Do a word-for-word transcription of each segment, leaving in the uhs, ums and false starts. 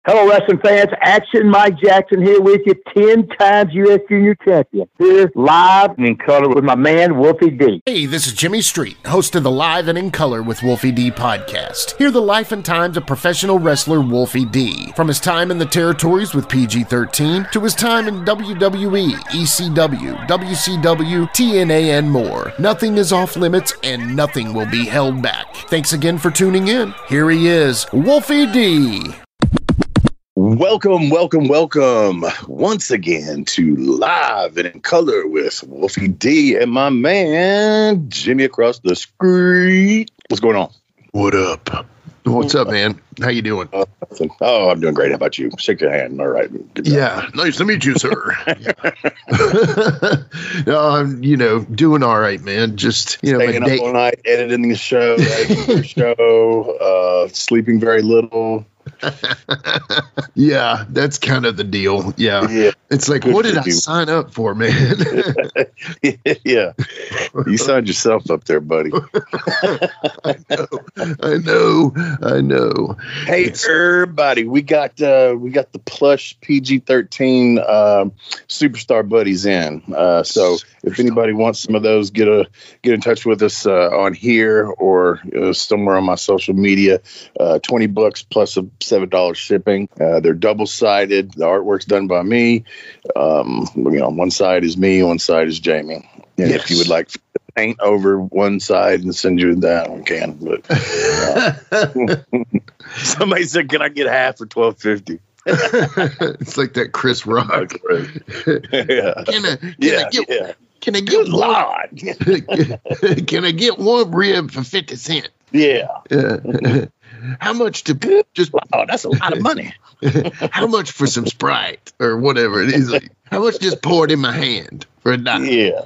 Hello, wrestling fans. Action Mike Jackson here with you, ten times U S Junior Champion. Here, live and in color with my man, Wolfie D. Hey, this is Jimmy Street, host of the Live and in Color with Wolfie D podcast. Hear the life and times of professional wrestler Wolfie D. From his time in the territories with P G thirteen to his time in W W E, E C W, W C W, T N A, and more. Nothing is off limits and nothing will be held back. Thanks again for tuning in. Here he is, Wolfie D. Welcome, welcome, welcome once again to Live and in Color with Wolfie D and my man, Jimmy across the street. What's going on? What up? What's up, man? How you doing? Uh, oh, I'm doing great. How about you? Shake your hand. All right. Yeah. Nice to meet you, sir. no, I'm, you know, doing all right, man. Just, you know, staying my up day- all night, editing the show, editing the show, uh, sleeping very little. Yeah, that's kind of the deal. Yeah. Yeah. It's like, Good what did I you. sign up for, man? Yeah. You signed yourself up there, buddy. I know. I know. I know. Hey, It's- everybody, we got uh, we got the plush P G thirteen uh, superstar buddies in. Uh, so if anybody wants some of those, get a get in touch with us uh, on here or uh, somewhere on my social media. Uh, Twenty bucks plus a seven dollars shipping. Uh, they're double sided. The artwork's done by me. Um, you know, one side is me, one side is Jamie. And Yes. if you would like to paint over one side and send you that, one can. But uh, somebody said, "Can I get half for twelve fifty?" It's like that Chris Rock. Yeah, Can I, can yeah, I get yeah. can I Good get one Lord. can I get one rib for fifty cents? Yeah. Uh, how much to just Oh, that's a lot of money. how much for some Sprite or whatever it is? Like, how much just poured in my hand for a dollar? Yeah.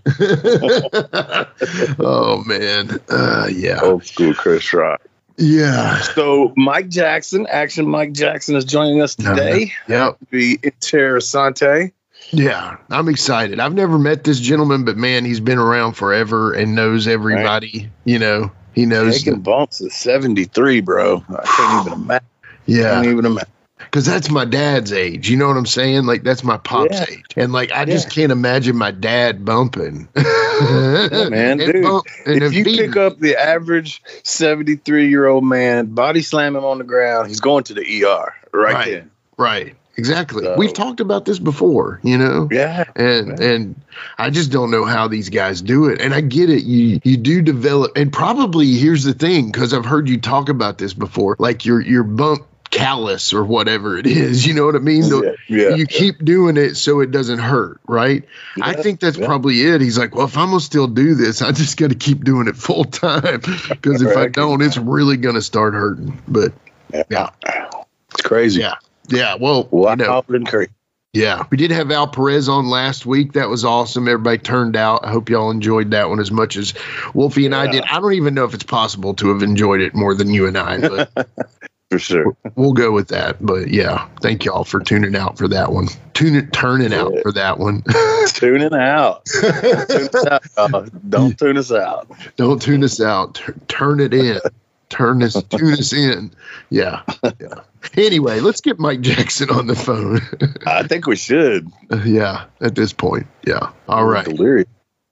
Oh man, uh, yeah, Old school Chris Rock. yeah. So Mike Jackson, Action Mike Jackson, is joining us today. Yep. The Interessante. Yeah, I'm excited. I've never met this gentleman, but man, he's been around forever and knows everybody. You know, he knows. Taking bumps at seventy-three, bro. I can't even imagine. Yeah, Can't even imagine. because that's my dad's age. You know what I'm saying? Like that's my pop's Yeah. age, and like I just can't imagine my dad bumping. Yeah, man, And dude. bump- and If then you beating. pick up the average seventy-three year old man, body slam him on the ground, he's going to the E R right, Right. then. Right. Exactly. So- We've talked about this before, you know? Yeah. And Yeah. and I just don't know how these guys do it. And I get it. You you do develop, and probably here's the thing, because I've heard you talk about this before, like your your bump callus or whatever it is. You know what I mean? The- Yeah, yeah. You keep doing it so it doesn't hurt, right? I Yeah, think that's yeah. probably it. He's like, well, if I'm gonna still do this, I just got to keep doing it full time, because if I Right. don't, it's really gonna start hurting. But yeah, It's crazy. yeah, yeah. Well, Wow. you know, and crazy. yeah, we did have Al Perez on last week. That was awesome. Everybody turned out. I hope y'all enjoyed that one as much as Wolfie and I Yeah. did. I don't even know if it's possible to have enjoyed it more than you and I, but For sure. we'll go with that. But yeah, thank y'all for tuning out for that one. Tune it, turning out for that one. Tuning out. Don't tune us out, y'all. Don't tune us out. Don't tune us out. T- turn it in. Turn us, tune us in. Yeah. Yeah. Anyway, let's get Mike Jackson on the phone. I think we should. Yeah, at this point. Yeah. All right. Delirious.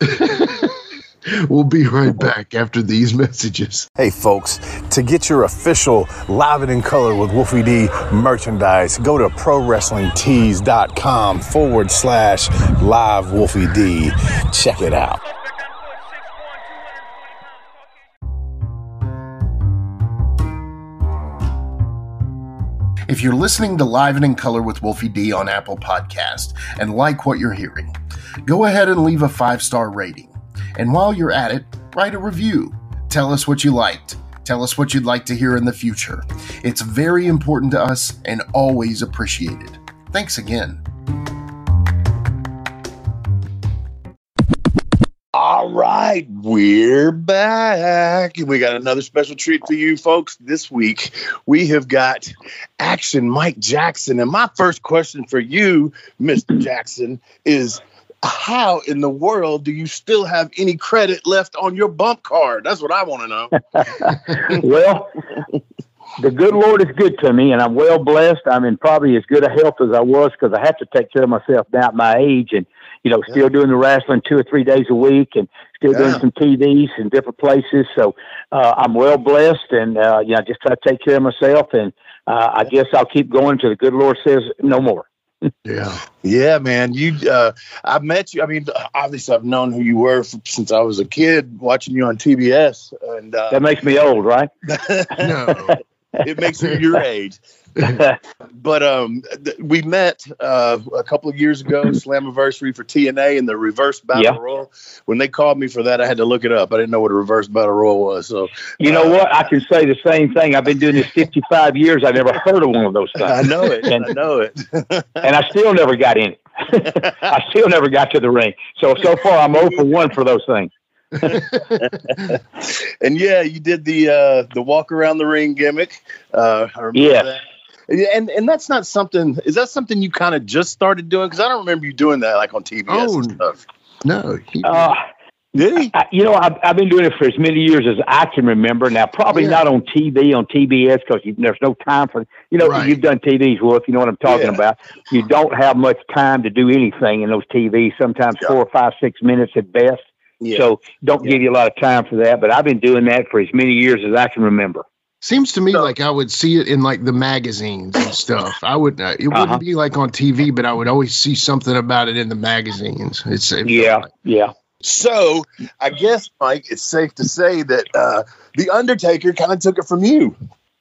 We'll be right back after these messages. Hey folks, to get your official Live and in Color with Wolfie D merchandise, go to ProWrestlingTees.com forward slash live Wolfie D. Check it out. If you're listening to Live and in Color with Wolfie D on Apple Podcast and like what you're hearing, go ahead and leave a five-star rating. And while you're at it, write a review. Tell us what you liked. Tell us what you'd like to hear in the future. It's very important to us and always appreciated. Thanks again. All right, we're back. We got another special treat for you folks this week. We have got Action Mike Jackson. And my first question for you, Mister Jackson, is how in the world do you still have any credit left on your bump card? That's what I want to know. Well, the good Lord is good to me, and I'm well blessed. I'm in probably as good a health as I was because I have to take care of myself now at my age, and you know, still yeah. doing the wrestling two or three days a week, and still yeah. doing some T Vs in different places. So uh, I'm well blessed, and uh, you know, just try to take care of myself, and uh, I guess I'll keep going till the good Lord says no more. Yeah. Yeah, man. You, uh, I met you. I mean, obviously I've known who you were for, since I was a kid watching you on T B S. And uh, that makes me old, right? No, it makes you your age. But um, th- we met uh, a couple of years ago, Slammiversary for T N A and the Reverse Battle yeah. Royal. When they called me for that, I had to look it up. I didn't know what a Reverse Battle Royal was. So you know uh, what? I can say the same thing. I've been doing this fifty-five years. I never heard of one of those things. I know it. And, I know it. And I still never got in it. I still never got to the ring. So so far, I'm zero for one for those things. And yeah, you did the uh, the walk around the ring gimmick. Uh, I remember yeah. that. And and that's not something. Is that something you kind of just started doing? Because I don't remember you doing that like on T B S oh, and stuff. No, he, uh, did he? I, you know, I've, I've been doing it for as many years as I can remember. Now, probably yeah. not on T V on T B S because there's no time for. You know, right. You've done T Vs, Wolf. You know what I'm talking yeah. about. You don't have much time to do anything in those T Vs. Sometimes yeah. four or five, six minutes at best. Yeah. So don't yeah. give you a lot of time for that. But I've been doing that for as many years as I can remember. Seems to me so, like I would see it in like the magazines and stuff. I would, uh, it wouldn't uh-huh. be like on T V, but I would always see something about it in the magazines. It's it yeah, like. yeah. So I guess, Mike, it's safe to say that uh, the Undertaker kind of took it from you.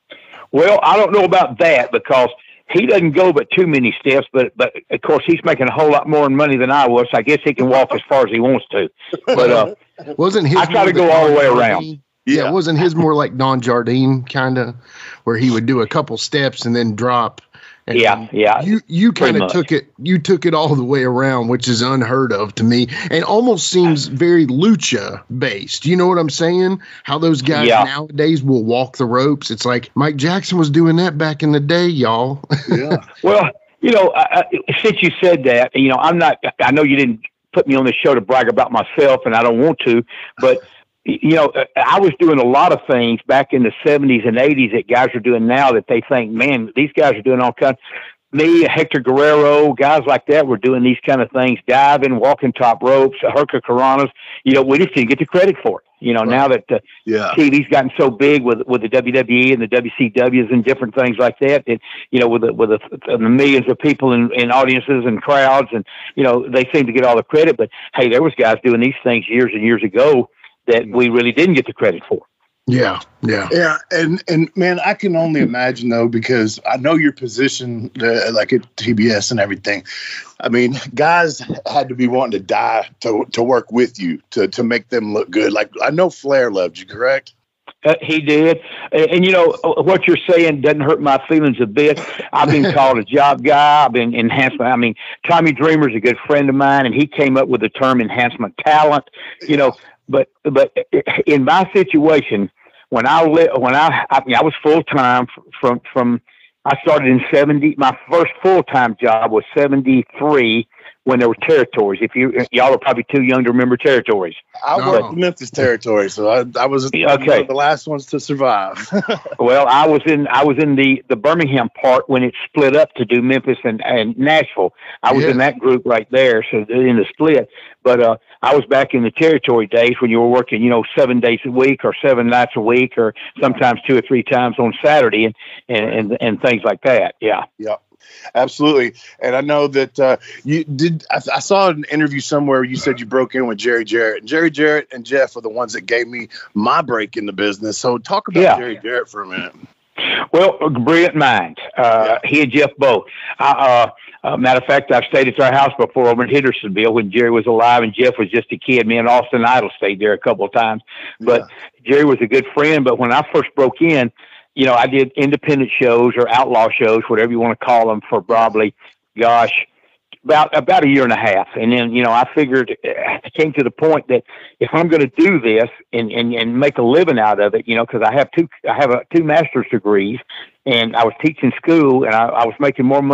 Well, I don't know about that because he doesn't go but too many steps, but but of course he's making a whole lot more money than I was. So I guess he can walk as far as he wants to. But uh, wasn't his? I try to go all the way around. Yeah, yeah, wasn't his more like Don Jardine kind of, where he would do a couple steps and then drop? And yeah, yeah. You you kind of took it you took it all the way around, which is unheard of to me, and almost seems very lucha based. You know what I'm saying? How those guys yeah. nowadays will walk the ropes. It's like Mike Jackson was doing that back in the day, y'all. Yeah. Well, you know, uh, since you said that, you know, I'm not. I know you didn't put me on the show to brag about myself, and I don't want to, but. You know, I was doing a lot of things back in the seventies and eighties that guys are doing now that they think, man, these guys are doing all kinds. Me, Hector Guerrero, guys like that were doing these kind of things, diving, walking top ropes, Herca Caranas. You know, we just didn't get the credit for it. You know, right. now that uh, yeah. T V's gotten so big with with the W W E and the W C Ws and different things like that, that you know, with the, with the, the millions of people in, in audiences and crowds, and you know, they seem to get all the credit. But hey, there was guys doing these things years and years ago that we really didn't get the credit for. Yeah, yeah, yeah, and and man, I can only imagine though, because I know your position, uh, like at T B S and everything. I mean, guys had to be wanting to die to to work with you to to make them look good. Like I know Flair loved you, correct? Uh, he did, and, and you know what you're saying doesn't hurt my feelings a bit. I've been called a job guy. I've been enhancement. I mean, Tommy Dreamer's a good friend of mine, and he came up with the term enhancement talent. You know. But but in my situation, when I li- when I I, mean, I was full time from from I started in seventy. My first full time job was seventy-three when there were territories. If you y'all are probably too young to remember territories. I no. worked in Memphis territory, so I, I was okay. one of the last ones to survive. Well, I was in I was in the, the Birmingham part when it split up to do Memphis and, and Nashville. I was yeah. in that group right there, so in the split. But uh, I was back in the territory days when you were working, you know, seven days a week or seven nights a week, or sometimes two or three times on Saturday, and and and, and things like that. Yeah. Yeah. Absolutely. And I know that uh, you did. I, I saw an interview somewhere. You said you broke in with Jerry Jarrett. And Jerry Jarrett and Jeff are the ones that gave me my break in the business. So talk about yeah. Jerry Jarrett for a minute. Well, a brilliant mind. Uh, yeah. He and Jeff both. Uh, uh, matter of fact, I've stayed at their house before over in Hendersonville when Jerry was alive and Jeff was just a kid. Me and Austin Idol stayed there a couple of times. But yeah. Jerry was a good friend. But when I first broke in, you know, I did independent shows or outlaw shows, whatever you want to call them, for probably, gosh, about about a year and a half. And then, you know, I figured, I came to the point that if I'm going to do this and, and, and make a living out of it, you know, because I have two, I have a, two master's degrees, and I was teaching school, and I, I was making more money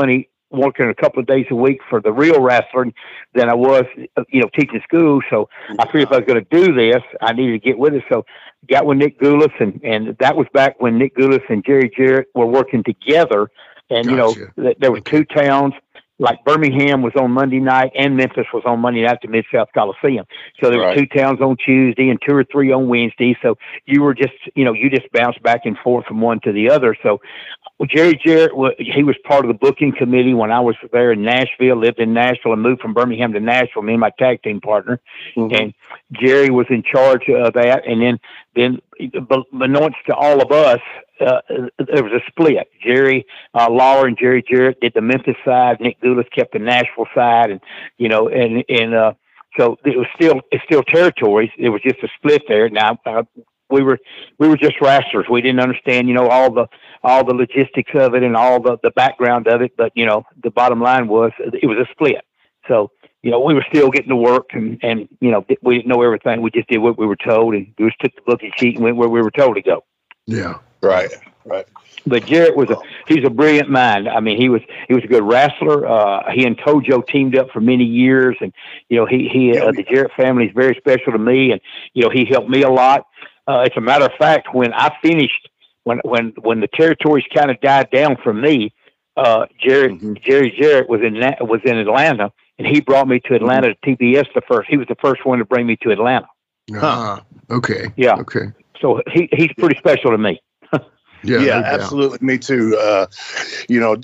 working a couple of days a week for the real wrestling than I was, you know, teaching school. So I figured if I was going to do this, I needed to get with it. So got with Nick Gulas, and, and that was back when Nick Gulas and Jerry Jarrett were working together. And, gotcha. you know, th- there were two towns, like Birmingham was on Monday night and Memphis was on Monday night at the Mid-South Coliseum. So there right. were two towns on Tuesday and two or three on Wednesday. So you were just, you know, you just bounced back and forth from one to the other. So well, Jerry Jarrett, he was part of the booking committee when I was there in Nashville, lived in Nashville, and moved from Birmingham to Nashville, me and my tag team partner. Mm-hmm. And Jerry was in charge of that. And then, then unbeknownst to all of us, uh, there was a split. Jerry uh, Lawler and Jerry Jarrett did the Memphis side. Nick Gulas kept the Nashville side. And, you know, and, and uh, so it was still, it's still territories. It was just a split there. Now, uh, we were, we were just wrestlers. We didn't understand, you know, all the, all the logistics of it and all the, the background of it. But, you know, the bottom line was it was a split. So, you know, we were still getting to work, and, and, you know, we didn't know everything. We just did what we were told, and we just took the booking sheet and went where we were told to go. Yeah. Right. Right. But Jarrett was a, he's a brilliant mind. I mean, he was, he was a good wrestler. Uh, he and Tojo teamed up for many years, and, you know, he, he, uh, the Jarrett family is very special to me, and, you know, he helped me a lot. Uh, as a matter of fact, when I finished, when, when, when the territories kind of died down for me, uh, Jerry, mm-hmm. Jerry Jarrett was in, was in Atlanta, and he brought me to Atlanta to T B S the first. He was the first one to bring me to Atlanta. Ah, okay. Yeah. Okay. So he, he's pretty special to me. Yeah, yeah, no absolutely. Me too. Uh, you know,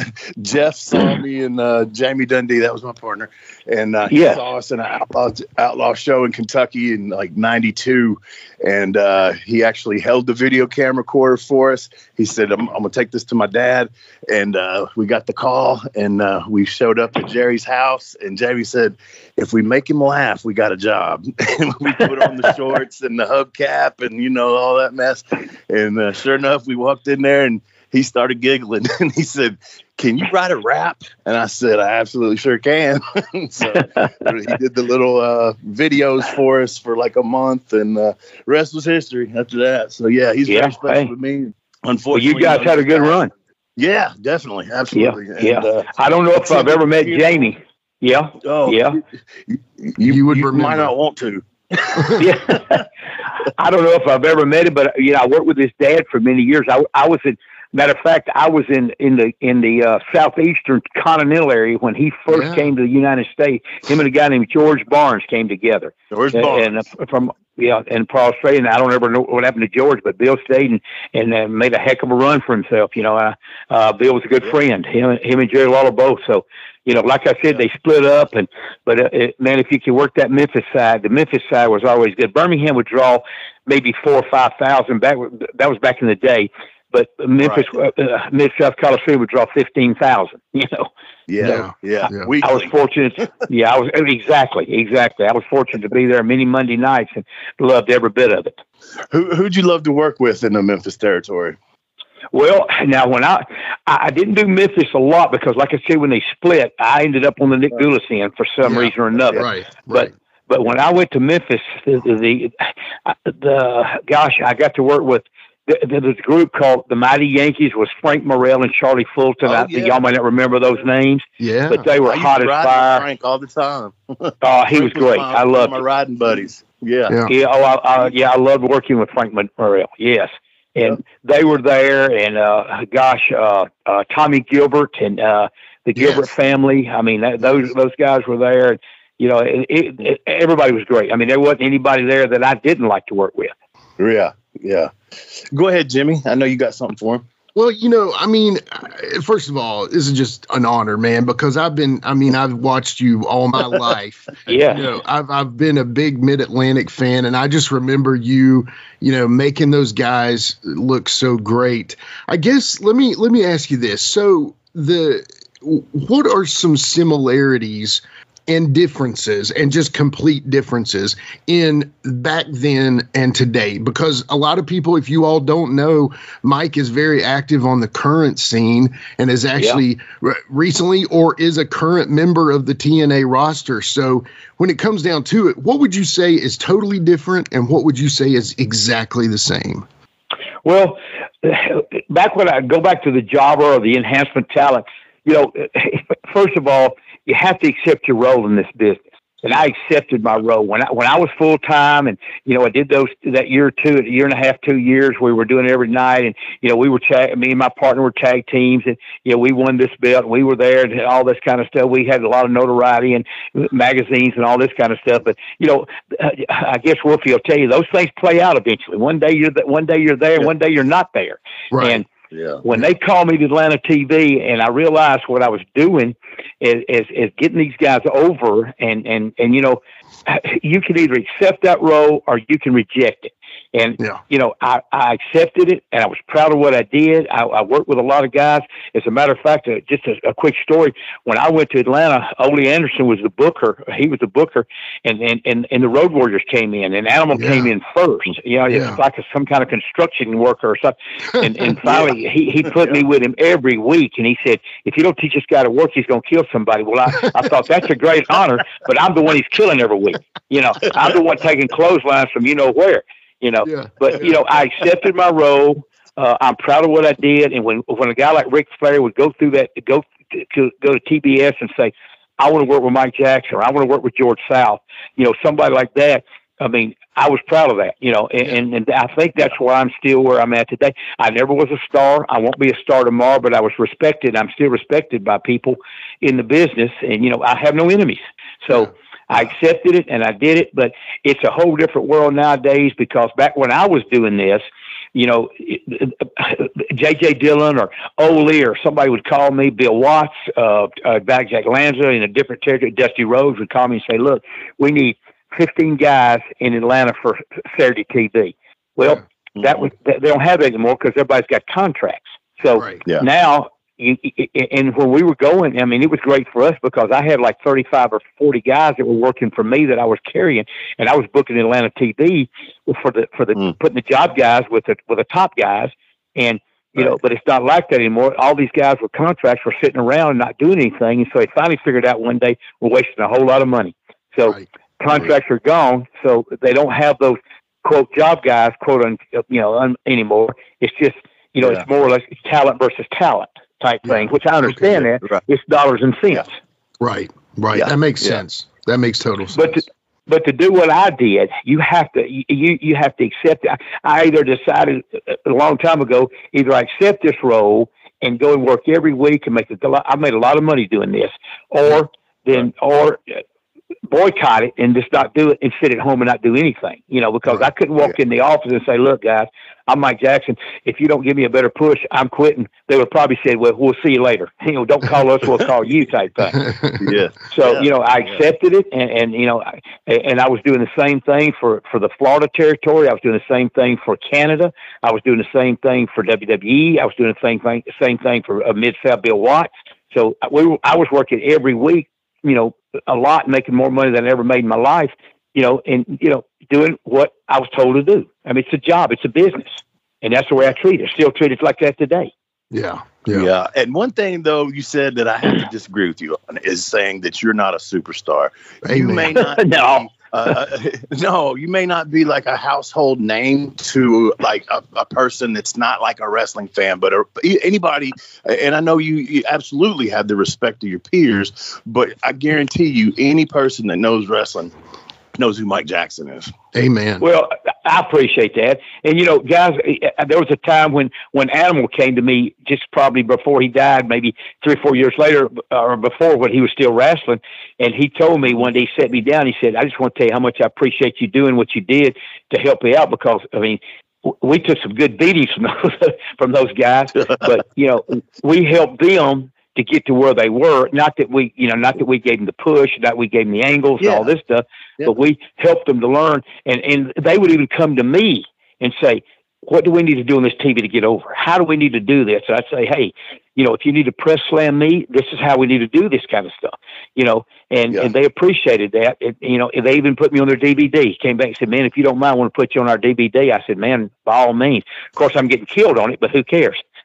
Jeff saw me and uh, Jamie Dundee. That was my partner, and uh, he yeah. saw us in an outlaw, outlaw show in Kentucky in like ninety-two. And uh, he actually held the video camera recorder for us. He said, "I'm, I'm gonna take this to my dad." And uh, we got the call, and uh, we showed up at Jerry's house. And Jamie said, "If we make him laugh, we got a job." And we put on the shorts and the hubcap, and you know all that mess. And uh, sure enough, we walked in there, and he started giggling, and he said, "Can you write a rap?" And I said, "I absolutely sure can." So he did the little uh, videos for us for like a month, and uh, rest was history after that. So yeah, he's yeah, very special hey. to me. Unfortunately, well, you guys had a good run. Yeah, definitely, absolutely. Yeah, and, yeah. Uh, I don't know if I've ever met Jamie. Yeah. Oh, yeah. You, you, you would you might not want to. Yeah. I don't know if I've ever met him, but you know, I worked with his dad for many years. I, I was in, matter of fact, I was in, in the, in the uh, southeastern continental area when he first yeah. came to the United States. Him and a guy named George Barnes came together. George Barnes. And uh, from, yeah, and Paul Australia. And I don't ever know what happened to George, but Bill stayed and, and uh, made a heck of a run for himself. You know, uh, uh, Bill was a good yeah. friend, him, him and Jerry Lawler both. So, you know, like I said, yeah. they split up, and but uh, it, man, if you could work that Memphis side, the Memphis side was always good. Birmingham would draw maybe four or five thousand back. That was back in the day, but Memphis, right. uh, uh, Mid South Coliseum would draw fifteen thousand. You know. Yeah, yeah. yeah. I, I was fortunate. Yeah, I was exactly, exactly. I was fortunate to be there many Monday nights and loved every bit of it. Who who'd you love to work with in the Memphis territory? Well, now when I I didn't do Memphis a lot because, like I said, when they split, I ended up on the Nick Gulas end for some yeah, reason or another. Right, right. But but when I went to Memphis, the the, the, the gosh, I got to work with. There was a group called the Mighty Yankees with Frank Morrell and Charlie Fulton. Oh, I think yeah. y'all might not remember those names. Yeah, but they were I hot as fire. Frank all the time. Oh, he was great. My, I loved my him. riding buddies. Yeah, yeah. Yeah. Oh, I, I, yeah. I loved working with Frank Morrell. Yes. And they were there, and uh, gosh, uh, uh, Tommy Gilbert and uh, the Gilbert yes. family. I mean, that, those those guys were there. You know, it, it, it, everybody was great. I mean, there wasn't anybody there that I didn't like to work with. Yeah, yeah. Go ahead, Jimmy. I know you got something for him. Well, you know, I mean, first of all, this is just an honor, man, because I've been, I mean, I've watched you all my life. Yeah. You know, I've, I've been a big Mid-Atlantic fan, and I just remember you, you know, making those guys look so great. I guess, let me, let me ask you this. So the, what are some similarities and differences, and just complete differences in back then and today? Because a lot of people, if you all don't know, Mike is very active on the current scene and is actually yeah. re- recently or is a current member of the T N A roster. So when it comes down to it, what would you say is totally different, and what would you say is exactly the same? Well, back when I go back to the jobber or the enhancement talent, you know, first of all, you have to accept your role in this business. And I accepted my role when I, when I was full time, and, you know, I did those, that year or two, a year and a half, two years, we were doing it every night. And, you know, we were tag, me and my partner were tag teams, and, you know, we won this belt, and we were there and all this kind of stuff. We had a lot of notoriety and magazines and all this kind of stuff. But, you know, I guess Wolfie will tell you those things play out eventually. One day you're, th- one day you're there, yeah. One day you're not there. Right. And, Yeah. When they called me to Atlanta T V, and I realized what I was doing is, is, is getting these guys over, and, and, and, you know, you can either accept that role or you can reject it. And, yeah. you know, I, I accepted it, and I was proud of what I did. I, I worked with a lot of guys. As a matter of fact, uh, just a, a quick story. When I went to Atlanta, Ole Anderson was the booker. He was the booker, and, and, and, and the Road Warriors came in, and Animal yeah. came in first. You know, yeah. it's like a, some kind of construction worker or something. And, and finally, yeah. he, he put yeah. me with him every week, and he said, if you don't teach this guy to work, he's going to kill somebody. Well, I, I thought that's a great honor, but I'm the one he's killing every week. You know, I'm the one taking clotheslines from you know where. You know, yeah, but yeah. you know, I accepted my role. Uh, I'm proud of what I did. And when when a guy like Ric Flair would go through that, go to go to T B S and say, "I want to work with Mike Jackson," or "I want to work with George South," you know, somebody like that. I mean, I was proud of that. You know, and, yeah. and, and I think that's why I'm still where I'm at today. I never was a star. I won't be a star tomorrow, but I was respected. I'm still respected by people in the business, and you know, I have no enemies. So. Yeah. I accepted it and I did it, but it's a whole different world nowadays, because back when I was doing this, you know, J J Dillon or Ole or somebody would call me, Bill Watts, uh, uh, back Jack Lanza in a different territory, Dusty Rhodes would call me and say, look, we need fifteen guys in Atlanta for Saturday T V. Well, yeah. that was, they don't have it anymore because everybody's got contracts. So right. yeah. now, You, and when we were going, I mean, it was great for us because I had like thirty-five or forty guys that were working for me that I was carrying, and I was booking Atlanta T V for the for the mm. putting the job guys with the with the top guys, and you right. know, but it's not like that anymore. All these guys with contracts were sitting around and not doing anything, and so they finally figured out one day we're wasting a whole lot of money. So right. contracts right. are gone, so they don't have those quote job guys quote un, you know un, anymore. It's just you know yeah. it's more or less talent versus talent type yeah. thing, which I understand okay. that. Right. It's dollars and cents. Yeah. Right, right. Yeah. That makes yeah. sense. That makes total sense. But to, but to do what I did, you have to you you have to accept it. I either decided a long time ago, either I accept this role and go and work every week and make a lot. I made a lot of money doing this, or then or boycott it and just not do it and sit at home and not do anything. You know, because right. I couldn't walk yeah. in the office and say, "Look, guys, I'm Mike Jackson. If you don't give me a better push, I'm quitting." They would probably say, "Well, we'll see you later. You know, don't call us, we'll call you," type thing. yeah. So yeah. you know, I accepted yeah. it, and, and you know, I, and I was doing the same thing for for the Florida territory. I was doing the same thing for Canada. I was doing the same thing for W W E. I was doing the same thing, same thing for uh, Mid South Bill Watts. So we, were, I was working every week. You know, a lot, making more money than I ever made in my life. You know, and you know, doing what I was told to do. I mean, it's a job, it's a business. And that's the way I treat it. Still treat it like that today. Yeah, yeah. Yeah. And one thing, though, you said that I have to disagree with you on is saying that you're not a superstar. Amen. You may not. no. Be, uh, no, you may not be like a household name to like a, a person that's not like a wrestling fan, but a, anybody. And I know you, you absolutely have the respect of your peers, but I guarantee you, any person that knows wrestling knows who Mike Jackson is. Amen. Well, I appreciate that. And, you know, guys, there was a time when, when Animal came to me just probably before he died, maybe three or four years later or before when he was still wrestling. And he told me one day, he sat me down, he said, "I just want to tell you how much I appreciate you doing what you did to help me out, because, I mean, we took some good beatings from those, from those guys, but, you know, we helped them to get to where they were. Not that we, you know, not that we gave them the push, not that we gave them the angles yeah. and all this stuff, yeah. but we helped them to learn. And, and they would even come to me and say, "What do we need to do on this T V to get over? How do we need to do this?" And I'd say, "Hey, you know, if you need to press slam me, this is how we need to do this kind of stuff." You know, and, yeah. and they appreciated that. It, you know, they even put me on their D V D. Came back and said, "Man, if you don't mind, I want to put you on our D V D." I said, "Man, by all means." Of course, I'm getting killed on it, but who cares?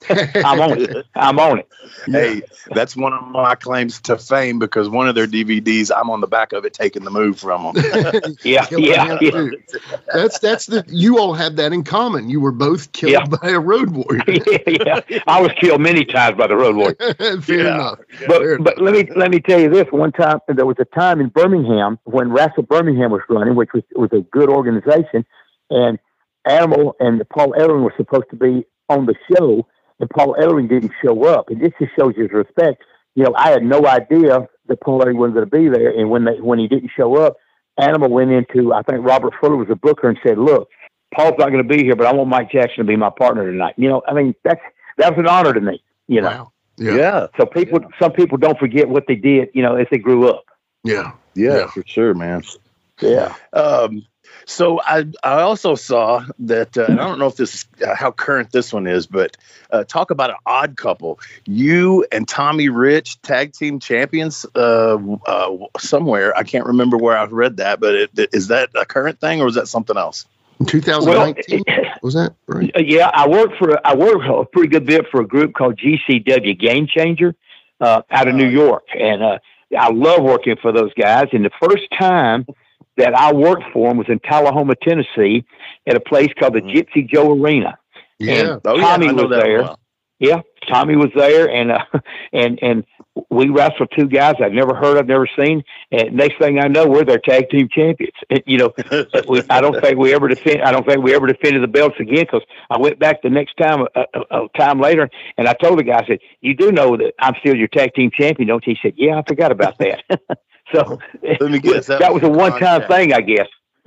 I'm on it. I'm on it. Hey, that's one of my claims to fame because one of their D V Ds, I'm on the back of it taking the move from them. yeah, yeah, yeah. That's that's the you all had that in common. You were both killed yeah. by a road warrior. yeah, yeah, I was killed many times by the road warrior. Fair yeah. enough. But Fair but enough. let me let me tell you this. One time there was a time in Birmingham when Wrestle Birmingham was running, which was was a good organization, and Animal and Paul Ellering were supposed to be on the show, and Paul Ellering didn't show up. And this just shows his respect. You know, I had no idea that Paul Ellering wasn't going to be there, and when they when he didn't show up, Animal went into, I think Robert Fuller was a booker, and said, "Look, Paul's not going to be here, but I want Mike Jackson to be my partner tonight." You know, I mean, that's that was an honor to me. You know, Wow. Yeah. Yeah. so people, Yeah. some people don't forget what they did. You know, as they grew up. Yeah. Yeah, Yeah. for sure, man. Yeah. Um, so I I also saw that, uh, and I don't know if this is uh, how current this one is, but uh, talk about an odd couple. You and Tommy Rich, tag team champions, uh, uh, somewhere. I can't remember where I read that, but it, is that a current thing or is that something else? twenty nineteen was that right? Yeah, I worked for I worked a pretty good bit for a group called G C W Game Changer uh, out of New York, and uh, I love working for those guys. And the first time that I worked for them was in Tullahoma, Tennessee, at a place called the Gypsy Joe Arena. Yeah. And Oh, yeah, Tommy I know was that there. well. Yeah, Tommy was there, and uh, and and we wrestled two guys I've never heard, I've never seen, and next thing I know, we're their tag team champions. And, you know, we, I don't think we ever defend. I don't think we ever defended the belts again because I went back the next time, a, a, a time later, and I told the guy, I said, "You do know that I'm still your tag team champion, don't you?" He said, "Yeah, I forgot about that." So Let me guess, that, that was was a one-time Contact. thing, I guess.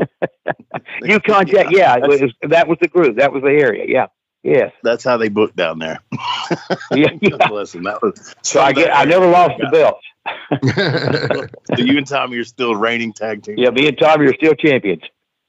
You contact, yeah, it was, that was the group, that was the area, yeah, yes, That's how they booked down there. yeah, yeah. Listen, that was So I get, I never lost the belt. So you and Tommy are still reigning tag team. Yeah, me and Tommy are still champions.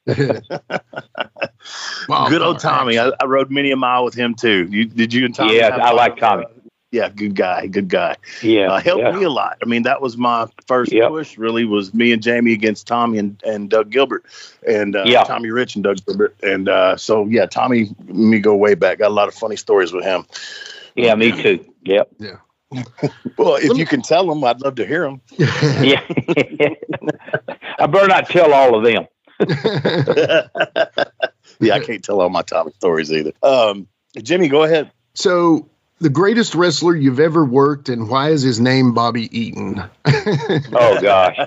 Wow. Good old Tommy. I, I rode many a mile with him too. You, did you and Tommy? Yeah, have I fun? like Tommy. Uh, yeah, good guy. Good guy. Yeah, Uh, helped yeah. me a lot. I mean, that was my first Yep. push. Really, was me and Jamie against Tommy and, and Doug Gilbert, and uh, Yeah. Tommy Rich and Doug Gilbert. And uh, so, yeah, Tommy, me go way back. Got a lot of funny stories with him. Yeah, me too. Yep. Yeah. Well, if you can tell them, I'd love to hear them. Yeah. I better not tell all of them. Yeah, I can't tell all my Tommy stories either. Um, Jimmy, go ahead. So, the greatest wrestler you've ever worked, and why is his name Bobby Eaton? Oh gosh.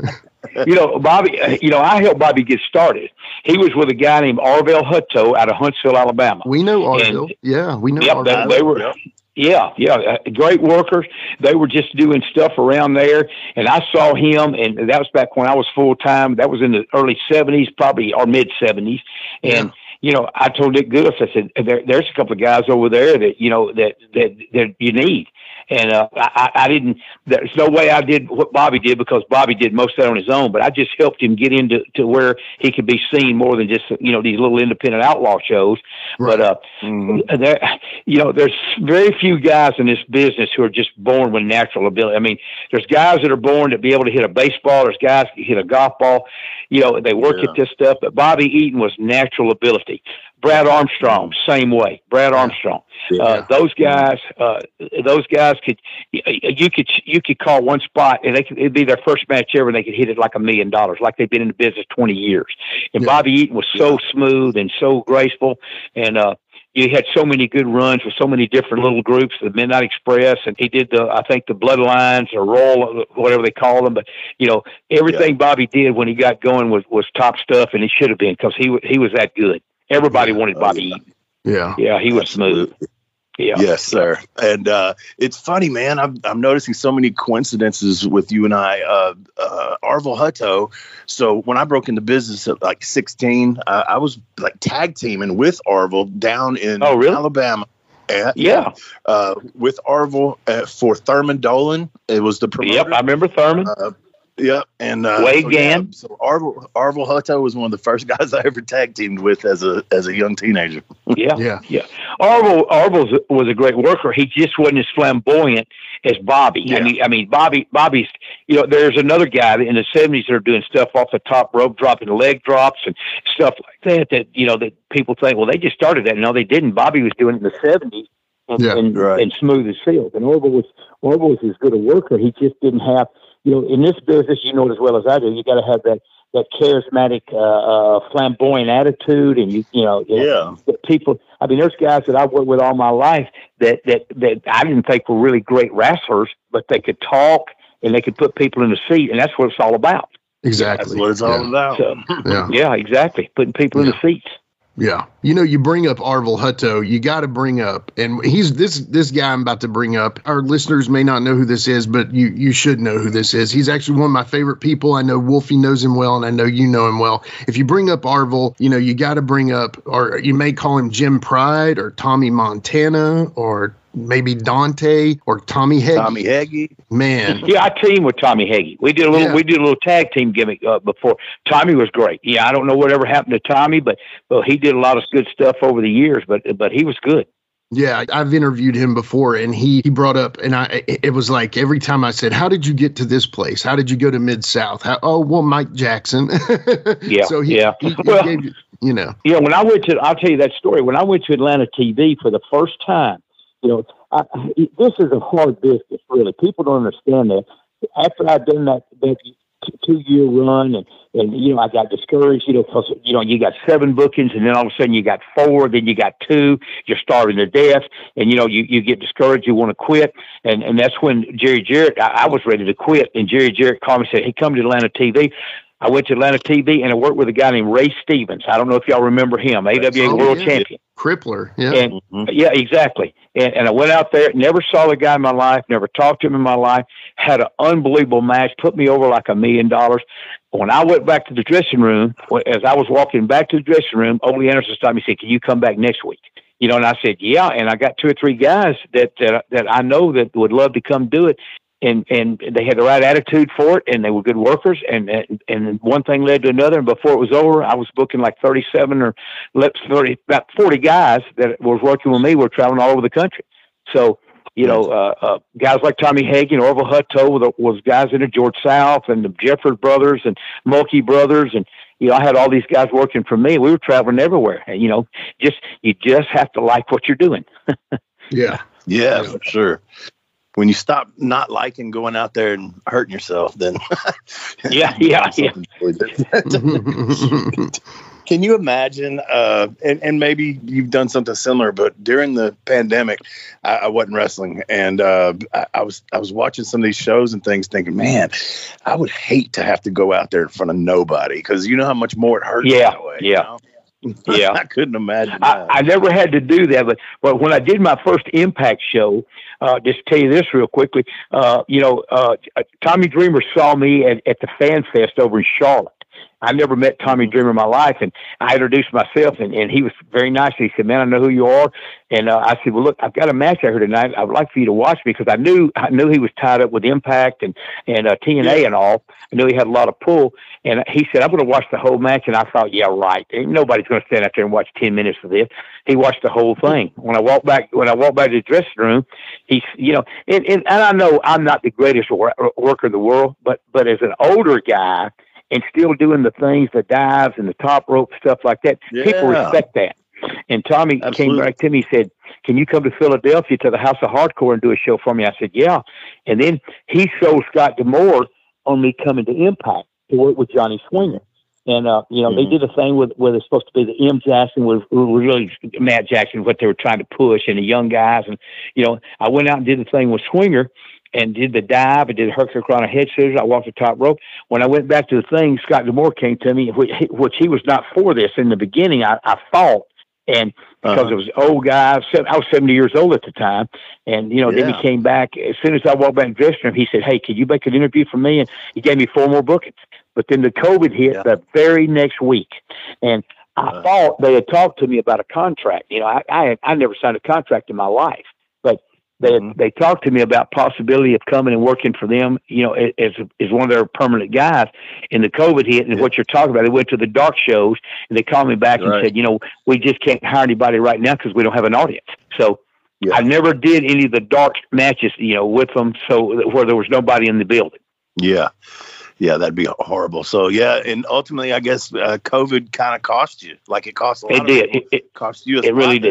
You know, Bobby, you know, I helped Bobby get started. He was with a guy named Arvell Hutto out of Huntsville, Alabama. We know And- Arville. Yeah, we know Yep, Arville. they, they were, yeah, yeah, uh, great workers. They were just doing stuff around there, and I saw him, and that was back when I was full time. That was in the early seventies, probably or mid seventies, and. You know, I told Dick Goodis, I said, there, there's a couple of guys over there that, you know, that, that, that you need. And uh, I, I didn't, there's no way I did what Bobby did because Bobby did most of that on his own, but I just helped him get into to where he could be seen more than just, you know, these little independent outlaw shows. Right. But, uh, Mhm. there, you know, there's very few guys in this business who are just born with natural ability. I mean, there's guys that are born to be able to hit a baseball. There's guys that hit a golf ball. You know, they work Yeah. at this stuff. But Bobby Eaton was natural ability. Brad Armstrong, same way. Brad Armstrong. Uh, those guys, uh, those guys could, you could, you could call one spot and they could, it'd be their first match ever and they could hit it like a million dollars, like they've been in the business twenty years. And Yeah. Bobby Eaton was so smooth and so graceful. And, uh, you had so many good runs with so many different little groups, the Midnight Express, and he did the, I think the Bloodlines or Roll, whatever they call them. But, you know, everything Bobby did when he got going was, was top stuff, and he should have been because he, he was that good. Everybody wanted Bobby Eaton. Yeah. Yeah, he was smooth. Absolutely. Yeah. Yes, sir. And uh, it's funny, man. I'm I'm noticing so many coincidences with you and I. Uh, uh, Arville Hutto. So when I broke into business at like sixteen, uh, I was like tag teaming with Arville down in Oh, really? Alabama. And, Yeah. Uh, with Arville uh, for Thurman Dolan. It was the promoter. Yep, I remember Thurman. Uh, Yep, and uh, Wade so, yeah, Gann. so Arville, Arville Hutto was one of the first guys I ever tag teamed with as a as a young teenager. Yeah, Yeah. yeah. Arville, Arville was a great worker. He just wasn't as flamboyant as Bobby. Yeah. I mean, I mean, Bobby, Bobby's. You know, there's another guy in the seventies that are doing stuff off the top rope, dropping leg drops and stuff like that. That you know, that people think, well, they just started that. No, they didn't. Bobby was doing it in the seventies, and, yeah, and, right. and smooth as silk. And Orville was Orville was as good a worker. He just didn't have, you know, in this business, you know it as well as I do. You got to have that that charismatic, uh, uh, flamboyant attitude, and you, you know, yeah, that people. I mean, there's guys that I've worked with all my life that that that I didn't think were really great wrestlers, but they could talk and they could put people in the seat, and that's what it's all about. Exactly, that's what it's all yeah. about. So, yeah, yeah, exactly, putting people yeah. in the seats. Yeah. You know, you bring up Orville Hutto, you got to bring up, and he's this, this guy I'm about to bring up. Our listeners may not know who this is, but you, you should know who this is. He's actually one of my favorite people. I know Wolfie knows him well, and I know you know him well. If you bring up Orville, you know, you got to bring up, or you may call him Jim Pride or Tommy Montana or maybe Dante or Tommy Heggie. Tommy Heggie, man. Yeah, I teamed with Tommy Heggie. We did a little, Yeah. we did a little tag team gimmick uh, before. Tommy was great. Yeah, I don't know whatever happened to Tommy, but well, he did a lot of good stuff over the years. But but he was good. Yeah, I've interviewed him before, and he, he brought up, and I it was like every time I said, "How did you get to this place? How did you go to Mid-South?" How, oh, well, Mike Jackson. Yeah, so he, yeah. he, he well, gave you, you know. Yeah, when I went to, I'll tell you that story. When I went to Atlanta T V for the first time, you know, I, this is a hard business, really. People don't understand that. After I'd done that, that two-year run, and, and, you know, I got discouraged, you know, because, you know, you got seven bookings, and then all of a sudden you got four, then you got two, you're starving to death, and, you know, you, you get discouraged, you want to quit, and, and that's when Jerry Jarrett, I, I was ready to quit, and Jerry Jarrett called me and said, "Hey, come to Atlanta T V." I went to Atlanta T V, and I worked with a guy named Ray Stevens. I don't know if y'all remember him, A W A Oh, World yeah. Champion. Crippler, yeah. And mm-hmm. yeah, exactly. And, and I went out there, never saw the guy in my life, never talked to him in my life, had an unbelievable match, put me over like a million dollars. When I went back to the dressing room, as I was walking back to the dressing room, Ole Anderson stopped me and said, "Can you come back next week?" You know, and I said, "Yeah." And I got two or three guys that, that, that I know that would love to come do it. And, and they had the right attitude for it, and they were good workers. And, and, and one thing led to another. And before it was over, I was booking like thirty-seven or thirty, about forty guys that was working with me were traveling all over the country. So, you know, uh, uh, guys like Tommy Heggie and Orville Hutto was, was guys in the George South, and the Jeffers brothers and Mulkey brothers. And, you know, I had all these guys working for me. We were traveling everywhere. And, you know, just, you just have to like what you're doing. Yeah. Yeah, for sure. When you stop not liking going out there and hurting yourself, then yeah, yeah, yeah. Can you imagine? Uh, and, and maybe you've done something similar, but during the pandemic, I, I wasn't wrestling, and uh, I, I was I was watching some of these shows and things, thinking, man, I would hate to have to go out there in front of nobody, because you know how much more it hurts. Yeah, that way, yeah. You know? Yeah, I couldn't imagine I, that. I never had to do that, but but when I did my first Impact show, uh, just to tell you this real quickly, uh, you know, uh, Tommy Dreamer saw me at, at the Fan Fest over in Charlotte. I never met Tommy Dreamer in my life, and I introduced myself, and, and he was very nice. He said, "Man, I know who you are." And uh, I said, "Well, look, I've got a match out here tonight. I would like for you to watch me," because I knew I knew he was tied up with Impact and and uh, T N A and all. I knew he had a lot of pull. And he said, "I'm going to watch the whole match." And I thought, yeah, right. Ain't nobody's going to stand out there and watch ten minutes of this. He watched the whole thing. When I walked back, when I walked back to the dressing room, he's, you know, and, and, and I know I'm not the greatest wor- worker in the world, but, but as an older guy and still doing the things, the dives and the top rope, stuff like that, Yeah. people respect that. And Tommy Absolutely. came back to me, he said, "Can you come to Philadelphia to the House of Hardcore and do a show for me?" I said, "Yeah." And then he sold Scott D'Amore on me coming to Impact to work with Johnny Swinger. And, uh, you know, Mhm. they did a thing with, where they're supposed to be the M. Jackson was, was really Matt Jackson, what they were trying to push, and the young guys. And, you know, I went out and did the thing with Swinger and did the dive. I did a Hercules Crown head scissors. I walked the top rope. When I went back to the thing, Scott D'Amore came to me, which, which he was not for this. In the beginning, I, I fought. And because Uh-huh. it was old guy, I was seventy years old at the time. And, you know, then Yeah. he came back. As soon as I walked back in the dressing room, he said, "Hey, can you make an interview for me?" And he gave me four more bookings. But then the COVID hit Yeah. the very next week. And I Uh. thought they had talked to me about a contract. You know, I, I, had, I never signed a contract in my life. But they Mhm. they talked to me about possibility of coming and working for them, you know, as as one of their permanent guys. And the COVID hit, and Yeah. what you're talking about, they went to the dark shows, and they called me back Right. and said, "You know, we just can't hire anybody right now because we don't have an audience." So Yeah. I never did any of the dark matches, you know, with them, so where there was nobody in the building. Yeah. Yeah, that'd be horrible. So, yeah, and ultimately, I guess uh, COVID kind of cost you, like it cost a lot It of did. people. It, it, cost you a it really spot there. did.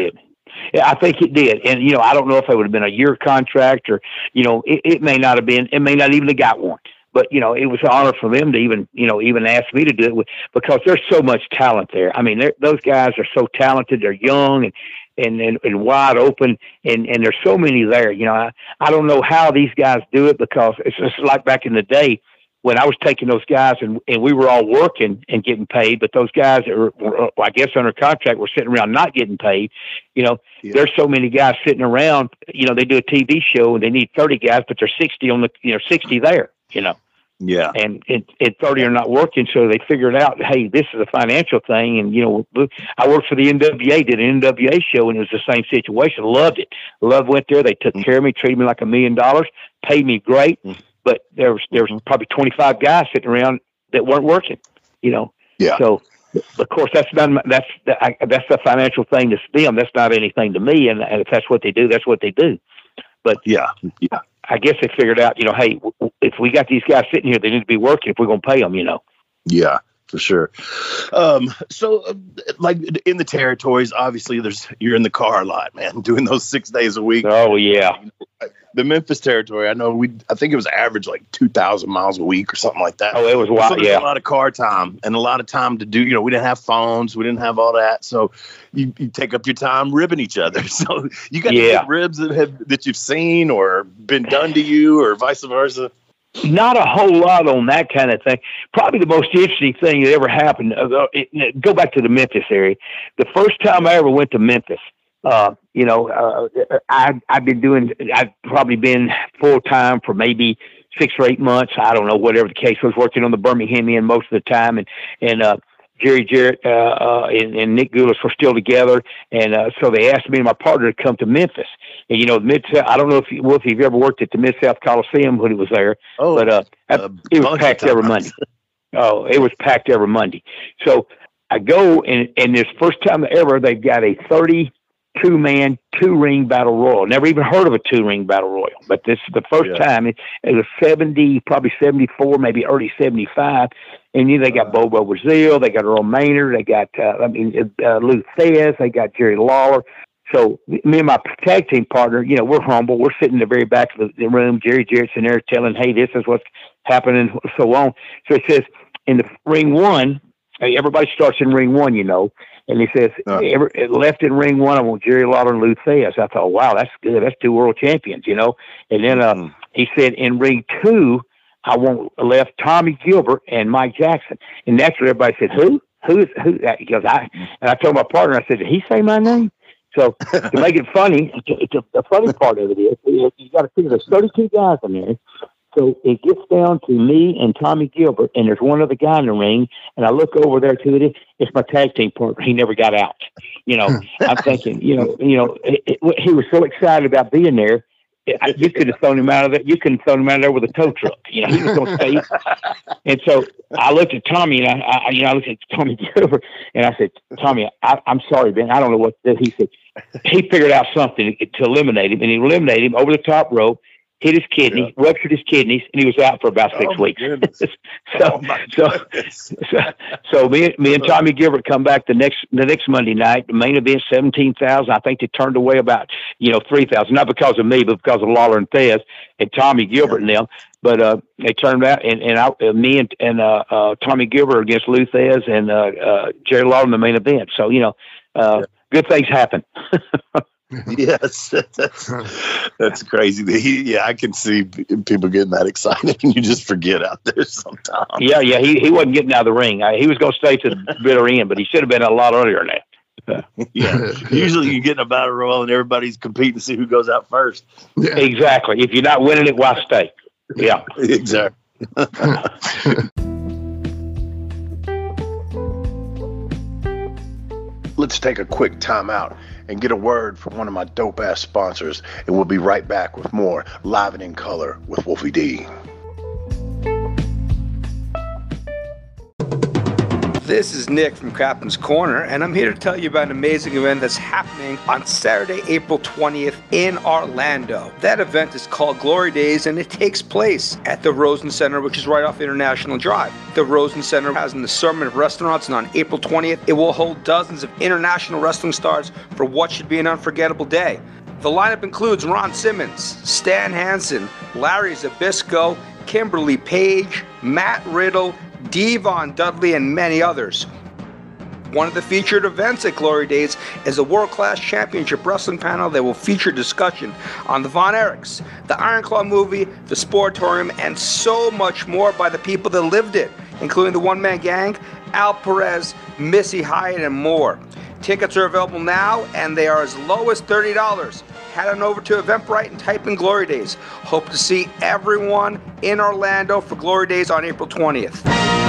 Yeah, I think it did. And, you know, I don't know if it would have been a year contract or, you know, it, it may not have been, it may not even have got one. But, you know, it was an honor for them to even, you know, even ask me to do it with, because there's so much talent there. I mean, those guys are so talented. They're young and, and, and, and wide open. And, and there's so many there. You know, I, I don't know how these guys do it, because it's just like back in the day when I was taking those guys and, and we were all working and getting paid, but those guys that were, were I guess, under contract were sitting around not getting paid. You know, yeah. There's so many guys sitting around, you know, they do a T V show and they need thirty guys, but there's sixty on the, you know, sixty there, you know. Yeah. And, and, and thirty are not working. So they figured out, hey, this is a financial thing. And, you know, I worked for the N W A, did an N W A show, and it was the same situation. Loved it. Loved went there. They took mm-hmm. care of me, treated me like a million dollars, paid me great. Mm-hmm. But there was, there was probably twenty-five guys sitting around that weren't working, you know? Yeah. So of course that's not, that's, the, I, that's the financial thing to them. That's not anything to me. And, and if that's what they do, that's what they do. But yeah, yeah. I guess they figured out, you know, hey, w- if we got these guys sitting here, they need to be working if we're going to pay them, you know? Yeah, for sure. Um, so uh, like in the territories, obviously there's, you're in the car a lot, man, doing those six days a week. Oh yeah. The Memphis territory, I know we, I think it was average like two thousand miles a week or something like that. Oh, it was wild. So yeah. A lot of car time and a lot of time to do, you know, we didn't have phones. We didn't have all that. So you, you take up your time ribbing each other. So you got yeah. any ribs that have, that you've seen or been done to you or vice versa? Not a whole lot on that kind of thing. Probably the most interesting thing that ever happened, uh, it, go back to the Memphis area. The first time I ever went to Memphis, Uh, you know, uh, I, I've been doing, I've probably been full time for maybe six or eight months. I don't know, whatever the case was, working on the Birminghamian most of the time. And, and, uh, Jerry Jarrett, uh, uh, and, and Nick Goulas were still together. And, uh, so they asked me and my partner to come to Memphis. And, you know, Mid, I don't know if you, well, if you've ever worked at the Mid-South Coliseum when it was there, oh, but, uh, uh it was packed every Monday. Oh, it was packed every Monday. So I go and, and this first time ever, they've got a thirty, two man, two ring battle royal. Never even heard of a two ring battle royal, but this is the first yeah. time. It, it was seventy, probably seventy-four, maybe early seventy-five. And you know, they got uh, Bobo Brazil, they got Earl Maynard, they got, uh, I mean, uh, Lou Thez, they got Jerry Lawler. So me and my tag team partner, you know, we're humble. We're sitting in the very back of the, the room. Jerry Jarrett's in there telling, hey, this is what's happening, so on. So it says in the ring one, everybody starts in ring one, you know. And he says, uh, every, left in ring one, I want Jerry Lawler and Lou Thez. I thought, wow, that's good. That's two world champions, you know. And then uh, mm. he said, in ring two, I want left Tommy Gilbert and Mike Jackson. And naturally, everybody said, who? Who is who? He goes, I. And I told my partner, I said, did he say my name? So to make it funny, it's a, the funny part of it is, you got to figure there's thirty-two guys in there. So it gets down to me and Tommy Gilbert, and there's one other guy in the ring. And I look over there to it. It's my tag team partner. He never got out. You know, I'm thinking, you know, you know, it, it, he was so excited about being there. It, you could have thrown him out of there. You couldn't have thrown him out of there with a tow truck. You know, he was going to stay. And so I looked at Tommy, and I, I, you know, I looked at Tommy Gilbert, and I said, Tommy, I, I'm sorry, Ben. I don't know what to do. He said, he figured out something to eliminate him, and he eliminated him over the top rope. Hit his kidney, yeah. ruptured his kidneys, and he was out for about six oh weeks. so, oh so, so, so me, me and Tommy Gilbert come back the next the next Monday night. The main event, seventeen thousand. I think they turned away about you know three thousand, not because of me, but because of Lawler and Thez and Tommy Gilbert yeah. and them. But uh, they turned out, and and I, uh, me and and uh, uh, Tommy Gilbert against Lou Thez and uh, uh, Jerry Lawler in the main event. So you know, uh, yeah. good things happen. Yes, that's, that's crazy. He, yeah, I can see people getting that excited, and you just forget out there sometimes. Yeah, yeah, he he wasn't getting out of the ring. I, he was going to stay to the bitter end, but he should have been a lot earlier than that. Yeah, usually you get in a battle royal, and everybody's competing to see who goes out first. Yeah. Exactly. If you're not winning it, why stay? Yeah, exactly. Let's take a quick time out and get a word from one of my dope-ass sponsors, and we'll be right back with more Live and in Color with Wolfie D. This is Nick from Captain's Corner, and I'm here to tell you about an amazing event that's happening on Saturday, April twentieth in Orlando. That event is called Glory Days, and it takes place at the Rosen Center, which is right off International Drive. The Rosen Center has an assortment of restaurants, and on April twentieth, it will hold dozens of international wrestling stars for what should be an unforgettable day. The lineup includes Ron Simmons, Stan Hansen, Larry Zbyszko, Kimberly Page, Matt Riddle, Devon Dudley, and many others. One of the featured events at Glory Days is a world-class championship wrestling panel that will feature discussion on the Von Erichs, the Iron Claw movie, the Sportatorium, and so much more by the people that lived it, including the One Man Gang, Al Perez, Missy Hyatt, and more. Tickets are available now, and they are as low as thirty dollars. Head on over to Eventbrite and type in Glory Days. Hope to see everyone in Orlando for Glory Days on April twentieth.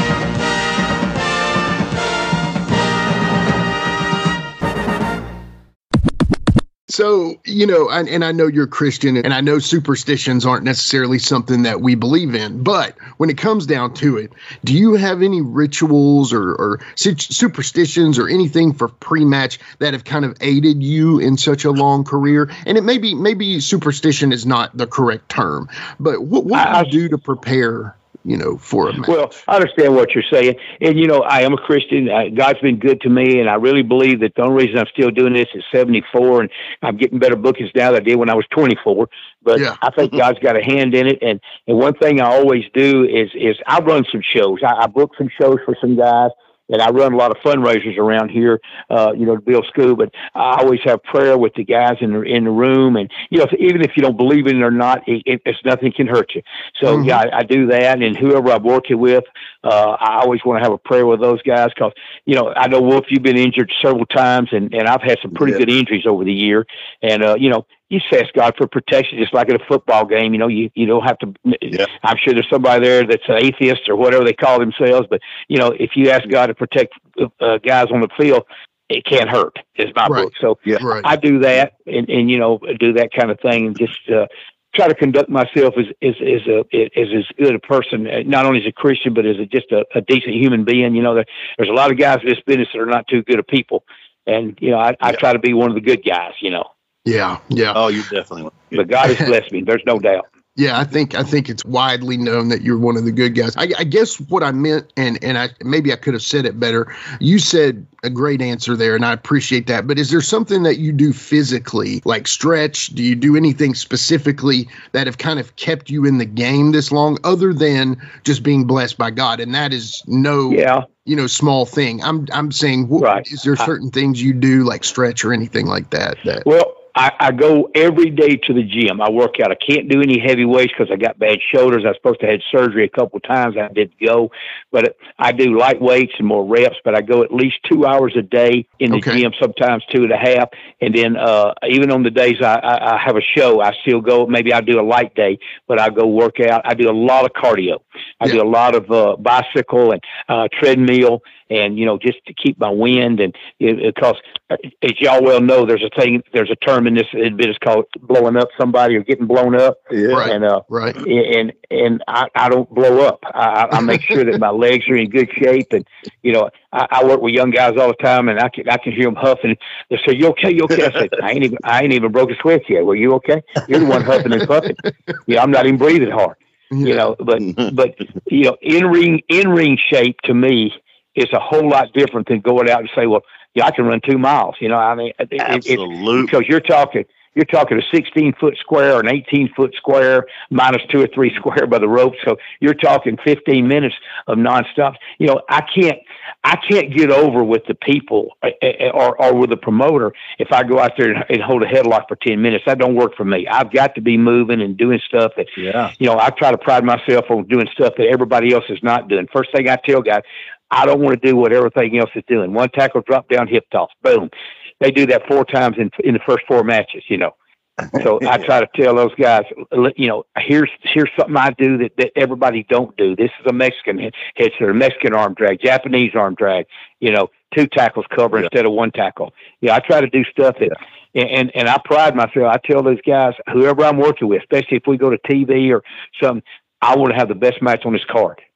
So, you know, and, and I know you're Christian, and I know superstitions aren't necessarily something that we believe in, but when it comes down to it, do you have any rituals or, or superstitions or anything for pre-match that have kind of aided you in such a long career? And it may be, maybe superstition is not the correct term, but what, what do you do to prepare, you know, for a match? Well, I understand what you're saying. And, you know, I am a Christian. Uh, God's been good to me, and I really believe that the only reason I'm still doing this is seventy-four, and I'm getting better bookings now than I did when I was twenty-four. But yeah. I think God's got a hand in it. And, and one thing I always do is is I run some shows. I, I book some shows for some guys. And I run a lot of fundraisers around here, uh, you know, to build school. But I always have prayer with the guys in the in the room, and you know, if, even if you don't believe in it or not, it, it, it's nothing can hurt you. So mm-hmm. yeah, I, I do that, and whoever I'm working with, uh, I always want to have a prayer with those guys because you know I know Wolf, you've been injured several times, and, and I've had some pretty yeah. good injuries over the year, and uh, you know. You just ask God for protection, just like at a football game. You know, you, you don't have to. Yeah. I'm sure there's somebody there that's an atheist or whatever they call themselves. But you know, if you ask God to protect uh, guys on the field, it can't hurt. Is my right. book. So yeah, right. I do that, and, and you know, do that kind of thing, and just uh, try to conduct myself as as as a as as good a person, not only as a Christian, but as a, just a, a decent human being. You know, there, there's a lot of guys in this business that are not too good of people, and you know, I, I yeah. try to be one of the good guys. You know. Yeah, yeah. Oh, you definitely want. But God has blessed me. There's no doubt. Yeah, I think I think it's widely known that you're one of the good guys. I, I guess what I meant, and and I maybe I could have said it better. You said a great answer there, and I appreciate that. But is there something that you do physically, like stretch? Do you do anything specifically that have kind of kept you in the game this long, other than just being blessed by God? And that is no, yeah. you know, small thing. I'm I'm saying, what, right. is there certain I, things you do, like stretch or anything like that? That well. I, I go every day to the gym. I work out. I can't do any heavy weights because I got bad shoulders. I was supposed to have had surgery a couple of times. I did go, but I do light weights and more reps. But I go at least two hours a day in the okay. gym, sometimes two and a half. And then uh, even on the days I, I, I have a show, I still go. Maybe I do a light day, but I go work out. I do a lot of cardio. I yeah. do a lot of uh, bicycle and uh, treadmill. And, you know, just to keep my wind, and because as y'all well know, there's a thing, there's a term in this business called blowing up somebody or getting blown up. Yeah, right. And, uh, right. and, and I, I don't blow up. I, I make sure that my legs are in good shape. And, you know, I, I work with young guys all the time, and I can, I can hear them huffing. They say, you okay? You okay? I say, I ain't even, I ain't even broke a sweat yet. Well, you okay? You're the one huffing and puffing. Yeah, I'm not even breathing hard, yeah. you know, but, but, you know, in ring, in ring shape to me, it's a whole lot different than going out and say, well, yeah, I can run two miles. You know, I mean, it, absolutely, it, because you're talking, you're talking a sixteen foot square or an eighteen foot square minus two or three square by the rope. So you're talking fifteen minutes of nonstop. You know, I can't, I can't get over with the people or, or with the promoter if I go out there and hold a headlock for ten minutes. That don't work for me. I've got to be moving and doing stuff that, yeah. you know, I try to pride myself on doing stuff that everybody else is not doing. First thing I tell guys, I don't want to do what everything else is doing. One tackle, drop down, hip toss, boom. They do that four times in in the first four matches, you know. So I try to tell those guys, you know, here's here's something I do that, that everybody don't do. This is a Mexican head headset, a Mexican arm drag, Japanese arm drag, you know, two tackles cover yeah. instead of one tackle. Yeah, I try to do stuff that, yeah. and, and I pride myself. I tell those guys, whoever I'm working with, especially if we go to T V or something, I want to have the best match on this card.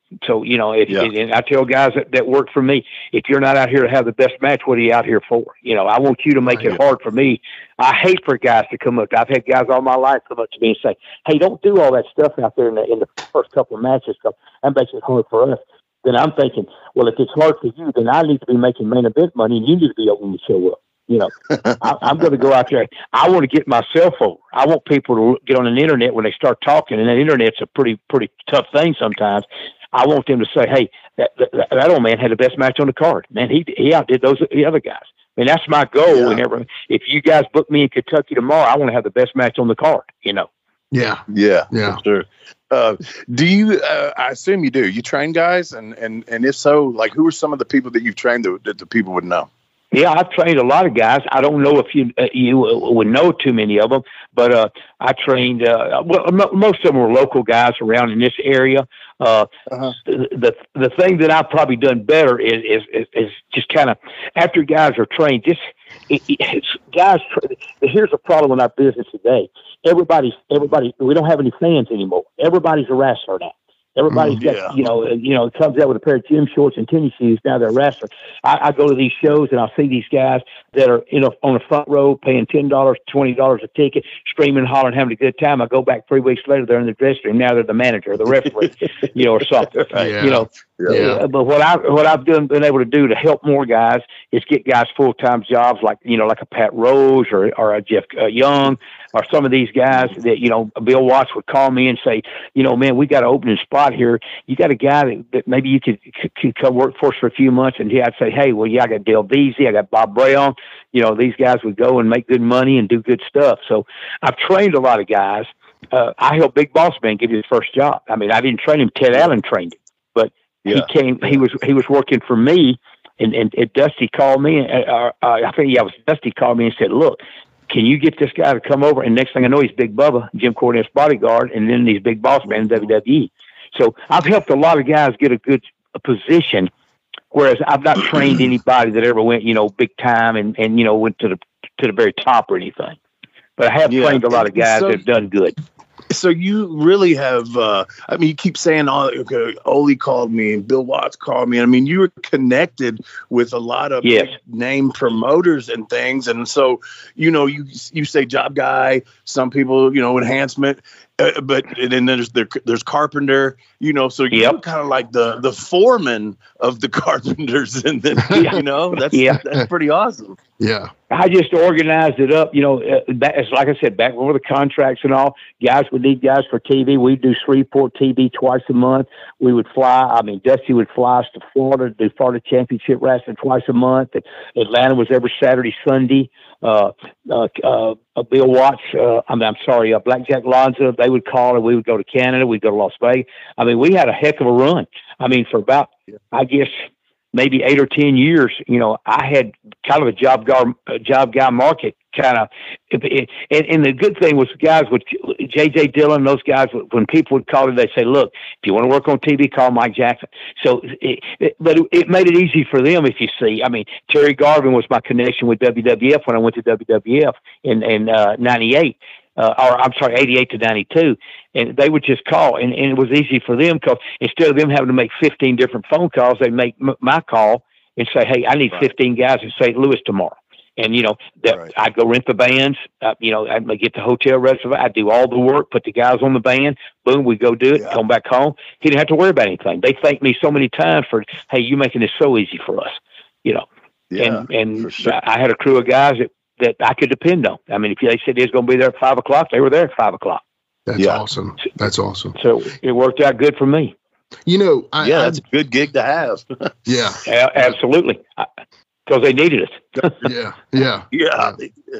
So, you know, if, Yeah. and I tell guys that, that work for me, if you're not out here to have the best match, what are you out here for? You know, I want you to make Right. it hard for me. I hate for guys to come up. I've had guys all my life come up to me and say, hey, don't do all that stuff out there in the, in the first couple of matches. So that makes it hard for us. Then I'm thinking, well, if it's hard for you, then I need to be making main event money and you need to be open to show up. You know, I, I'm going to go out there. I want to get myself over. I want people to get on the internet when they start talking, and the internet's a pretty, pretty tough thing sometimes. I want them to say, hey, that, that, that old man had the best match on the card. Man, he he outdid those the other guys. I mean, that's my goal. Yeah. Whenever, if you guys book me in Kentucky tomorrow, I want to have the best match on the card, you know. Yeah. Yeah, Yeah. for sure. Uh, do you? Uh, I assume you do. You train guys, and and and if so, like, who are some of the people that you've trained that, that the people would know? Yeah, I've trained a lot of guys. I don't know if you uh, you would know too many of them, but uh, I trained. Uh, well, m- most of them were local guys around in this area. Uh, Uh-huh. the the thing that I've probably done better is is, is, is just kind of after guys are trained. Just it, it's, guys. Here's a problem in our business today. Everybody's everybody. We don't have any fans anymore. Everybody's a wrestler now. Everybody's got, yeah. you know, you know, comes out with a pair of gym shorts and tennis shoes. Now they're a wrestler. I, I go to these shows and I see these guys that are, you know, on the front row paying ten dollars, twenty dollars a ticket, screaming, hollering, having a good time. I go back three weeks later, they're in the dressing room. Now they're the manager or the referee, you know, or something. Yeah. You know, Yeah. uh, but what I what I've done been able to do to help more guys is get guys full time jobs like you know like a Pat Rose or or a Jeff uh, Young or some of these guys that you know Bill Watts would call me and say, you know, man, we got an opening spot here. You got a guy that, that maybe you could, could come work for us for a few months, and yeah, I'd say, hey, well, yeah, I got Dale Veazey, I got Bob Brown. You know, these guys would go and make good money and do good stuff. So I've trained a lot of guys. Uh, I helped Big Boss Man get his first job. I mean, I didn't train him; Ted Allen trained him, but Yeah. he came. He was he was working for me, and and, and Dusty called me. Uh, uh, I think yeah, it was Dusty called me and said, "Look, can you get this guy to come over?" And next thing I know, he's Big Bubba, Jim Cornette's bodyguard, and then he's Big Boss Man in W W E. So I've helped a lot of guys get a good a position, whereas I've not trained anybody that ever went, you know, big time and, and you know went to the to the very top or anything. But I have Yeah. trained a lot of guys So- that have done good. So you really have, uh, I mean, you keep saying, oh, okay, Ole called me and Bill Watts called me. I mean, you were connected with a lot of Yes. big name promoters and things. And so, you know, you you say job guy, some people, you know, enhancement, uh, but and then there's there, there's carpenter, you know, so you're Yep. kind of like the the foreman of the carpenters. And then, you know, that's, Yeah. that's pretty awesome. Yeah. I just organized it up, you know, uh, back, it's like I said, back before the contracts and all, guys would need guys for T V. We'd do Shreveport T V twice a month. We would fly. I mean, Dusty would fly us to Florida, do Florida Championship Wrestling twice a month. Atlanta was every Saturday, Sunday. Uh, uh, uh, uh, Bill Watts, uh, I mean, I'm sorry, uh, Blackjack Lonzo, they would call and we would go to Canada. We'd go to Las Vegas. I mean, we had a heck of a run. I mean, for about, I guess, maybe eight or ten years, you know, I had kind of a job guy, a job guy market kind of, and, and the good thing was guys with J J Dillon, those guys, when people would call me, they'd say, look, if you want to work on T V, call Mike Jackson. So, it, it, but it, it made it easy for them, if you see. I mean, Terry Garvin was my connection with W W F when I went to W W F in, in uh, ninety-eight. Uh, or I'm sorry, eighty-eight to ninety-two, and they would just call, and, and it was easy for them because instead of them having to make fifteen different phone calls, they'd make m- my call and say, hey, I need Right. fifteen guys in Saint Louis tomorrow. And, you know, that Right. I'd go rent the bands, uh, you know, I'd get the hotel reservation, I'd do all the work, put the guys on the band, boom, we'd go do it, Yeah. come back home. He didn't have to worry about anything. They thanked me so many times for, hey, you making this so easy for us, you know. Yeah, and and for sure. I had a crew of guys that, that I could depend on. I mean, if they said they was going to be there at five o'clock, they were there at five o'clock. That's Yeah. awesome. That's awesome. So it worked out good for me. You know, I, Yeah, I- that's a good gig to have. yeah, A- absolutely. Because they needed us. yeah, yeah. yeah.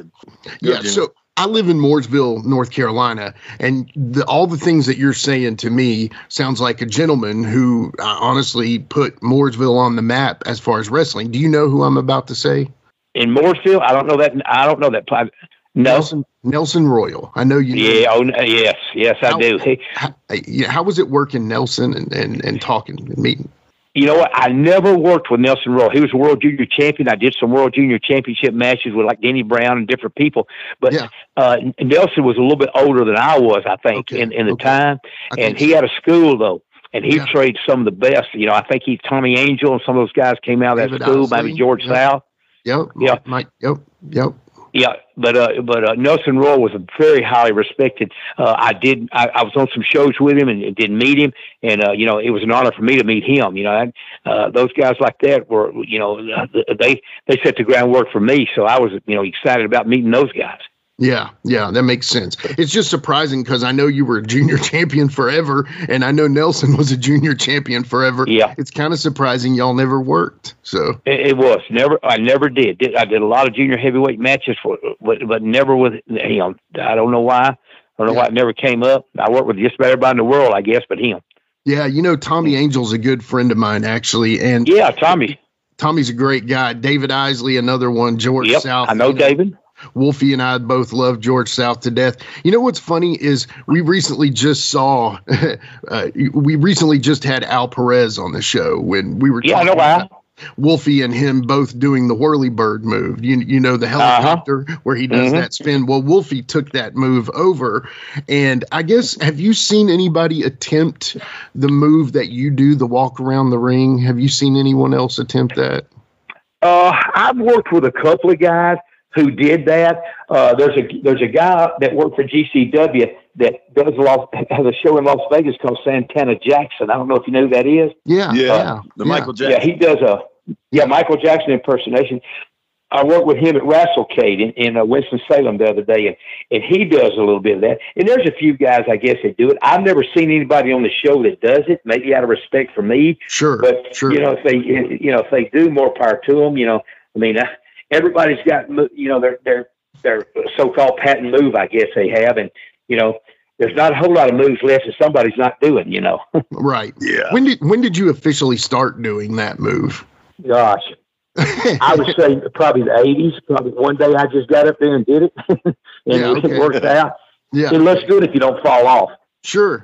Yeah, so I live in Mooresville, North Carolina, and the, all the things that you're saying to me sounds like a gentleman who uh, honestly put Mooresville on the map as far as wrestling. Do you know who I'm about to say? In Mooresville, I don't know that. I don't know that. No. Nelson Nelson Royal. I know you. Know. Yeah. Oh, no, yes. Yes, I How- do. He, How, yeah, how was it working, Nelson, and, and, and talking and meeting? You know what? I never worked with Nelson Royal. He was a world junior champion. I did some world junior championship matches with like Denny Brown and different people. But Yeah. uh, Nelson was a little bit older than I was, I think, Okay, in, in the okay. time. I And think he so. had a school, though. and he Yeah. trained some of the best. You know, I think he, Tommy Angel and some of those guys came out of David that school, Isley. maybe George Yep. South. Yep. Yeah. Mike. Yep. Yep. Yeah, but uh, but uh, Nelson Roy was a very highly respected. Uh, I did. I, I was on some shows with him and, and did meet him, and uh, you know, it was an honor for me to meet him. You know, and, uh, those guys like that were, you know, they they set the groundwork for me. So I was, you know, excited about meeting those guys. Yeah, yeah, that makes sense. It's just surprising because I know you were a junior champion forever, and I know Nelson was a junior champion forever. Yeah, it's kind of surprising y'all never worked. So it, it was never. I never did. did. I did a lot of junior heavyweight matches for, but but never with him. I don't know why. I don't know yeah. why it never came up. I worked with just about everybody in the world, I guess, but him. Yeah, you know, Tommy Angel's a good friend of mine, actually, and yeah, Tommy. Tommy's a great guy. David Isley, another one. George yep, South. I know, you know David. Wolfie and I both love George South to death. You know what's funny is we recently just saw, uh, we recently just had Al Perez on the show when we were yeah, talking I know Al. about Wolfie and him both doing the whirly bird move. You you know the helicopter uh-huh. where he does mm-hmm. that spin. Well, Wolfie took that move over, and I guess have you seen anybody attempt the move that you do, the walk around the ring? Have you seen anyone else attempt that? Uh, I've worked with a couple of guys who did that. Uh, there's a there's a guy that worked for G C W that does a lot, has a show in Las Vegas called Santana Jackson. I don't know if you know who that is. Yeah, yeah, uh, the yeah. Michael Jackson. Yeah, he does a yeah Michael Jackson impersonation. I worked with him at WrestleCade in, in uh, Winston-Salem the other day, and, and he does a little bit of that. And there's a few guys, I guess, that do it. I've never seen anybody on the show that does it, maybe out of respect for me. Sure, but sure. you know, if they you know if they do, more power to them. You know, I mean, uh, everybody's got you know their their their so-called patent move, I guess they have, and you know, there's not a whole lot of moves left that somebody's not doing. You know, right? Yeah. When did when did you officially start doing that move? Gosh. I would say probably the eighties. Probably one day I just got up there and did it, and yeah, it okay. worked out. Yeah, it looks good if you don't fall off. Sure.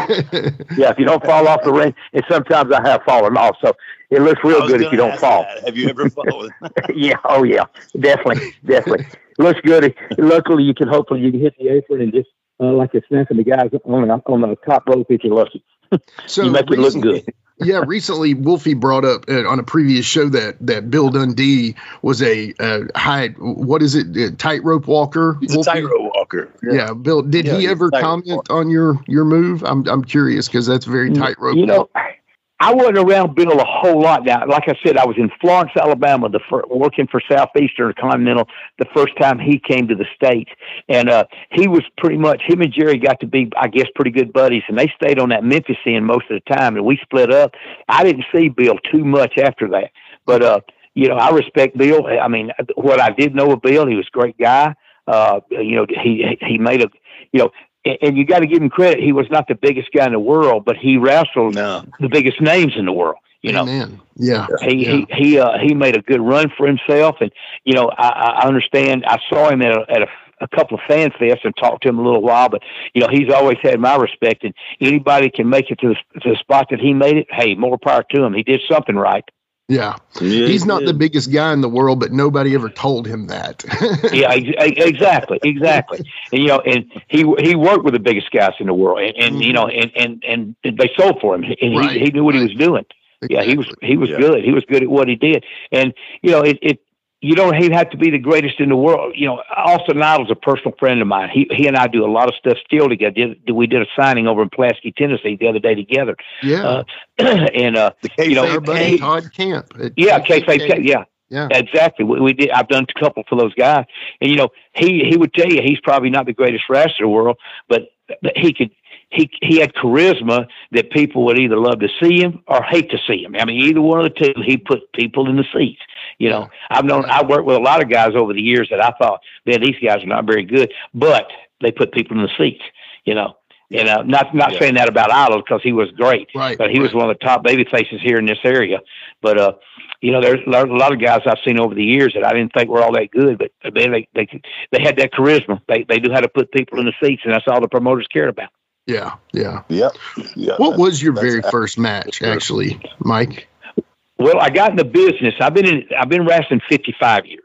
Yeah, if you don't fall off the ring, and sometimes I have fallen off, so it looks real good if you don't fall. That. Have you ever fallen? Yeah, oh yeah, definitely, definitely. It looks good. Luckily, you can hopefully you can hit the apron and just uh, like you're snapping the guys on the on the top rope if you're lucky. So you make it look good. Yeah, recently Wolfie brought up uh, on a previous show that that Bill Dundee was a uh, high, what is it, a tightrope walker? He's Wolfie? a tightrope walker. Yeah. yeah, Bill, did yeah, he ever comment walker. on your your move? I'm I'm curious because that's very tightrope. You know, I wasn't around Bill a whole lot. Now, like I said, I was in Florence, Alabama, the fir- working for Southeastern Continental the first time he came to the States. And uh, he was pretty much, him and Jerry got to be, I guess, pretty good buddies. And they stayed on that Memphis end most of the time. And we split up. I didn't see Bill too much after that. But, uh, you know, I respect Bill. I mean, what I did know of Bill, he was a great guy. Uh, you know, he he made a, you know, and you got to give him credit. He was not the biggest guy in the world, but he wrestled no. the biggest names in the world. You know, Amen. yeah, he yeah. he he uh, he made a good run for himself, and you know, I, I understand. I saw him at a, at a, a couple of fan fests and talked to him a little while, but you know, he's always had my respect. And anybody can make it to the, to the spot that he made it. Hey, more power to him. He did something right. Yeah. yeah, he's not yeah. the biggest guy in the world, but nobody ever told him that. Yeah, exactly, exactly. And you know, and he he worked with the biggest guys in the world, and, and mm-hmm. you know, and, and and they sold for him, and right. he he knew what right. he was doing. Exactly. Yeah, he was he was yeah. good. He was good at what he did, and you know, it. it You don't even have to be the greatest in the world. You know, Austin Idol's a personal friend of mine. He he and I do a lot of stuff still together. Did, we did a signing over in Pulaski, Tennessee the other day together. Yeah. Uh, and, uh, you know, our buddy he, Todd Camp. Yeah, K-Fabe, yeah. Yeah. Exactly. We, we did. I've done a couple for those guys. And, you know, he, he would tell you he's probably not the greatest wrestler in the world, but, but he could, he he had charisma that people would either love to see him or hate to see him. I mean, either one of the two, he put people in the seats. You know, I've known, I worked with a lot of guys over the years that I thought, man, these guys are not very good, but they put people in the seats, you know. And uh, not not yeah. saying that about Idol because he was great, right, but he right. was one of the top baby faces here in this area. But, uh, you know, there's a lot of guys I've seen over the years that I didn't think were all that good, but they they they, they had that charisma. They they knew how to put people in the seats, and that's all the promoters cared about. Yeah, yeah. Yep. Yeah, what was your very first match, actually, Mike? Well, I got in the business. I've been in, I've been wrestling fifty-five years,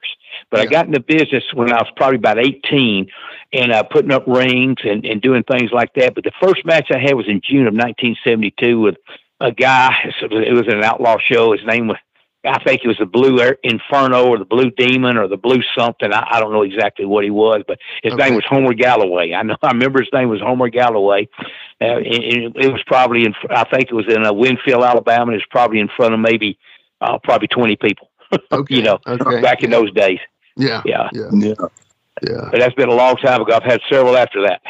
But yeah. I got in the business when I was probably about eighteen, and uh, putting up rings and, and doing things like that. But the first match I had was in June of nineteen seventy-two with a guy. It was an outlaw show. His name was, I think it was the Blue Inferno or the Blue Demon or the Blue something. I, I don't know exactly what he was, but his okay. name was Homer Galloway. I know. I remember his name was Homer Galloway. Uh, it, it was probably in, I think it was in uh, Winfield, Alabama. It was probably in front of maybe, uh, probably twenty people, okay. you know, okay. back in those days. Yeah. Yeah. Yeah. yeah. Yeah. But that's been a long time ago. I've had several after that.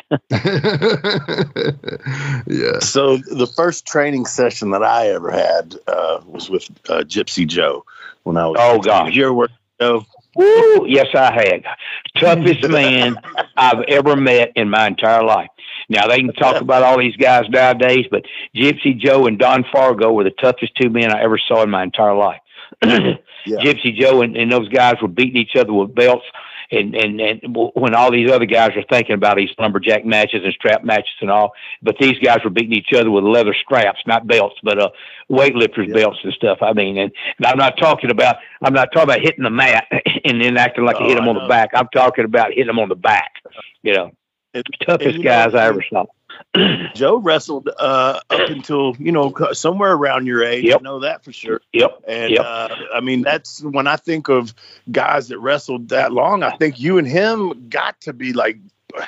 yeah. So the first training session that I ever had uh, was with uh, Gypsy Joe when I was. Oh, gosh. Did you ever work with Joe? Woo, yes, I had. Toughest man I've ever met in my entire life. Now, they can talk about all these guys nowadays, but Gypsy Joe and Don Fargo were the toughest two men I ever saw in my entire life. yeah. Gypsy Joe and, and those guys were beating each other with belts. And, and and when all these other guys are thinking about these lumberjack matches and strap matches and all, but these guys were beating each other with leather straps, not belts, but uh, weightlifters yeah. belts and stuff. I mean, and, and I'm not talking about I'm not talking about hitting the mat and then acting like oh, you hit them on the back. I'm talking about hitting them on the back. You know, it, toughest guys know, I ever saw. Joe wrestled uh, up until, you know, somewhere around your age. Yep. I know that for sure. Yep. And, yep. Uh, I mean, that's when I think of guys that wrestled that long, I think you and him got to be like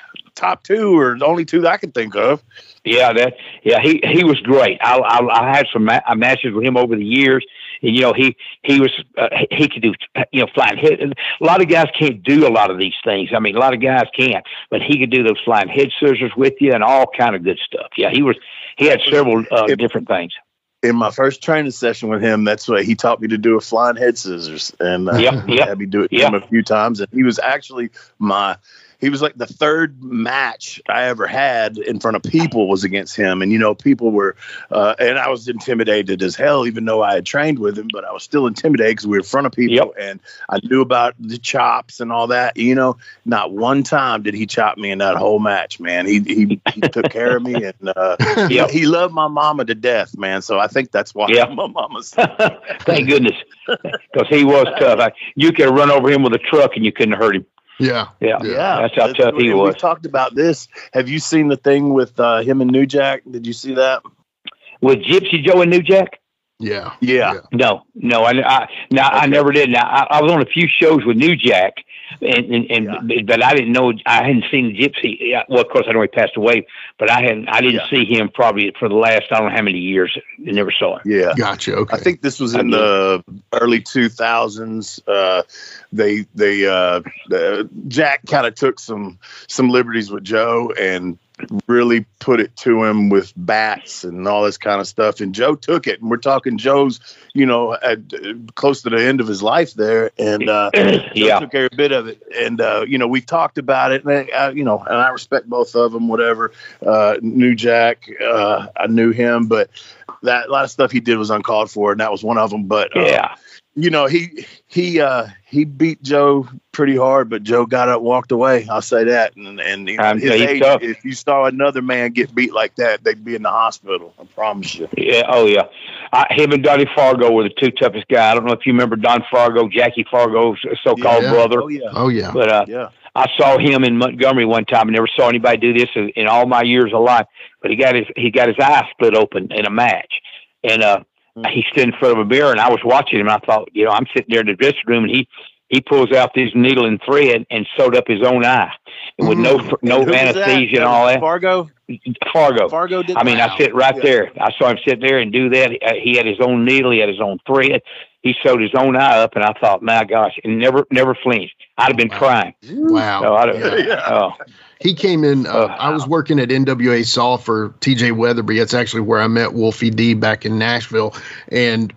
top two or the only two that I can think of. Yeah, that. Yeah, he, he was great. I, I, I had some ma- matches with him over the years. And, you know, he, he was, uh, he could do, you know, flying head. A lot of guys can't do a lot of these things. I mean, a lot of guys can't, but he could do those flying head scissors with you and all kind of good stuff. Yeah, he was, he had several uh, it, different things. In my first training session with him, that's what he taught me to do, a flying head scissors. And uh, yep, yep, had me do it yep. to him a few times. And he was actually my, he was like the third match I ever had in front of people was against him. And, you know, people were, uh, and I was intimidated as hell, even though I had trained with him, but I was still intimidated because we were in front of people yep. and I knew about the chops and all that. You know, not one time did he chop me in that whole match, man. He he, he took care of me and uh, yep. he, he loved my mama to death, man. So I think that's why yep. my mama's. Thank goodness, because he was tough. I, you could run over him with a truck and you couldn't hurt him. Yeah. Yeah. Yeah. That's how that's, tough he was. We've talked about this. Have you seen the thing with uh, him and New Jack? Did you see that? With Gypsy Joe and New Jack? Yeah. Yeah. No, no, I, I, no, okay. I never did. Now, I, I was on a few shows with New Jack, and, and, and yeah. but I didn't know, I hadn't seen Gypsy. Well, of course, I know he passed away, but I hadn't, I didn't yeah. see him probably for the last, I don't know how many years. I never saw him. Yeah. Gotcha. Okay. I think this was in the early two thousands. Uh, they, they, uh, uh Jack kind of took some, some liberties with Joe and really put it to him with bats and all this kind of stuff. And Joe took it. And we're talking Joe's, you know, at, uh, close to the end of his life there. And uh, Joe yeah. took every bit of it. And, uh, you know, we talked about it. And, I, you know, and I respect both of them, whatever. Uh, knew Jack. Uh, I knew him. But that a lot of stuff he did was uncalled for. And that was one of them. But, uh, yeah. you know, he he uh, he beat Joe pretty hard, but Joe got up, walked away. I'll say that. And and you know, his age, if you saw another man get beat like that, they'd be in the hospital. I promise you. Yeah. Oh yeah. Uh, him and Donnie Fargo were the two toughest guys. I don't know if you remember Don Fargo, Jackie Fargo's so-called yeah. brother. Oh yeah. Oh yeah. But uh, yeah. I saw him in Montgomery one time. I never saw anybody do this in, in all my years of life. But he got his he got his eye split open in a match, and uh. He stood in front of a mirror, and I was watching him. And I thought, you know, I'm sitting there in the dressing room, and he, he pulls out this needle and thread and sewed up his own eye, and with no no and anesthesia and all that. Fargo. Fargo. Fargo did. I mean, wow. I sit right yeah. there. I saw him sit there and do that. He had his own needle. He had his own thread. He sewed his own eye up, and I thought, my gosh, and never never flinched. I'd have been wow. crying. Wow. So I don't, yeah. yeah. Oh. He came in, uh, I was working at N W A S A W for T J Weatherby. That's actually where I met Wolfie D back in Nashville. And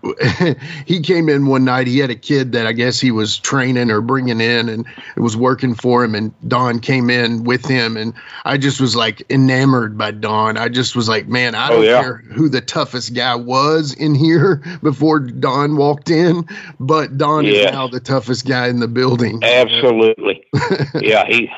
he came in one night. He had a kid that I guess he was training or bringing in, and it was working for him. And Don came in with him. And I just was like enamored by Don. I just was like, man, I don't oh, yeah. care who the toughest guy was in here before Don walked in, but Don yeah. is now the toughest guy in the building. Absolutely. yeah, he...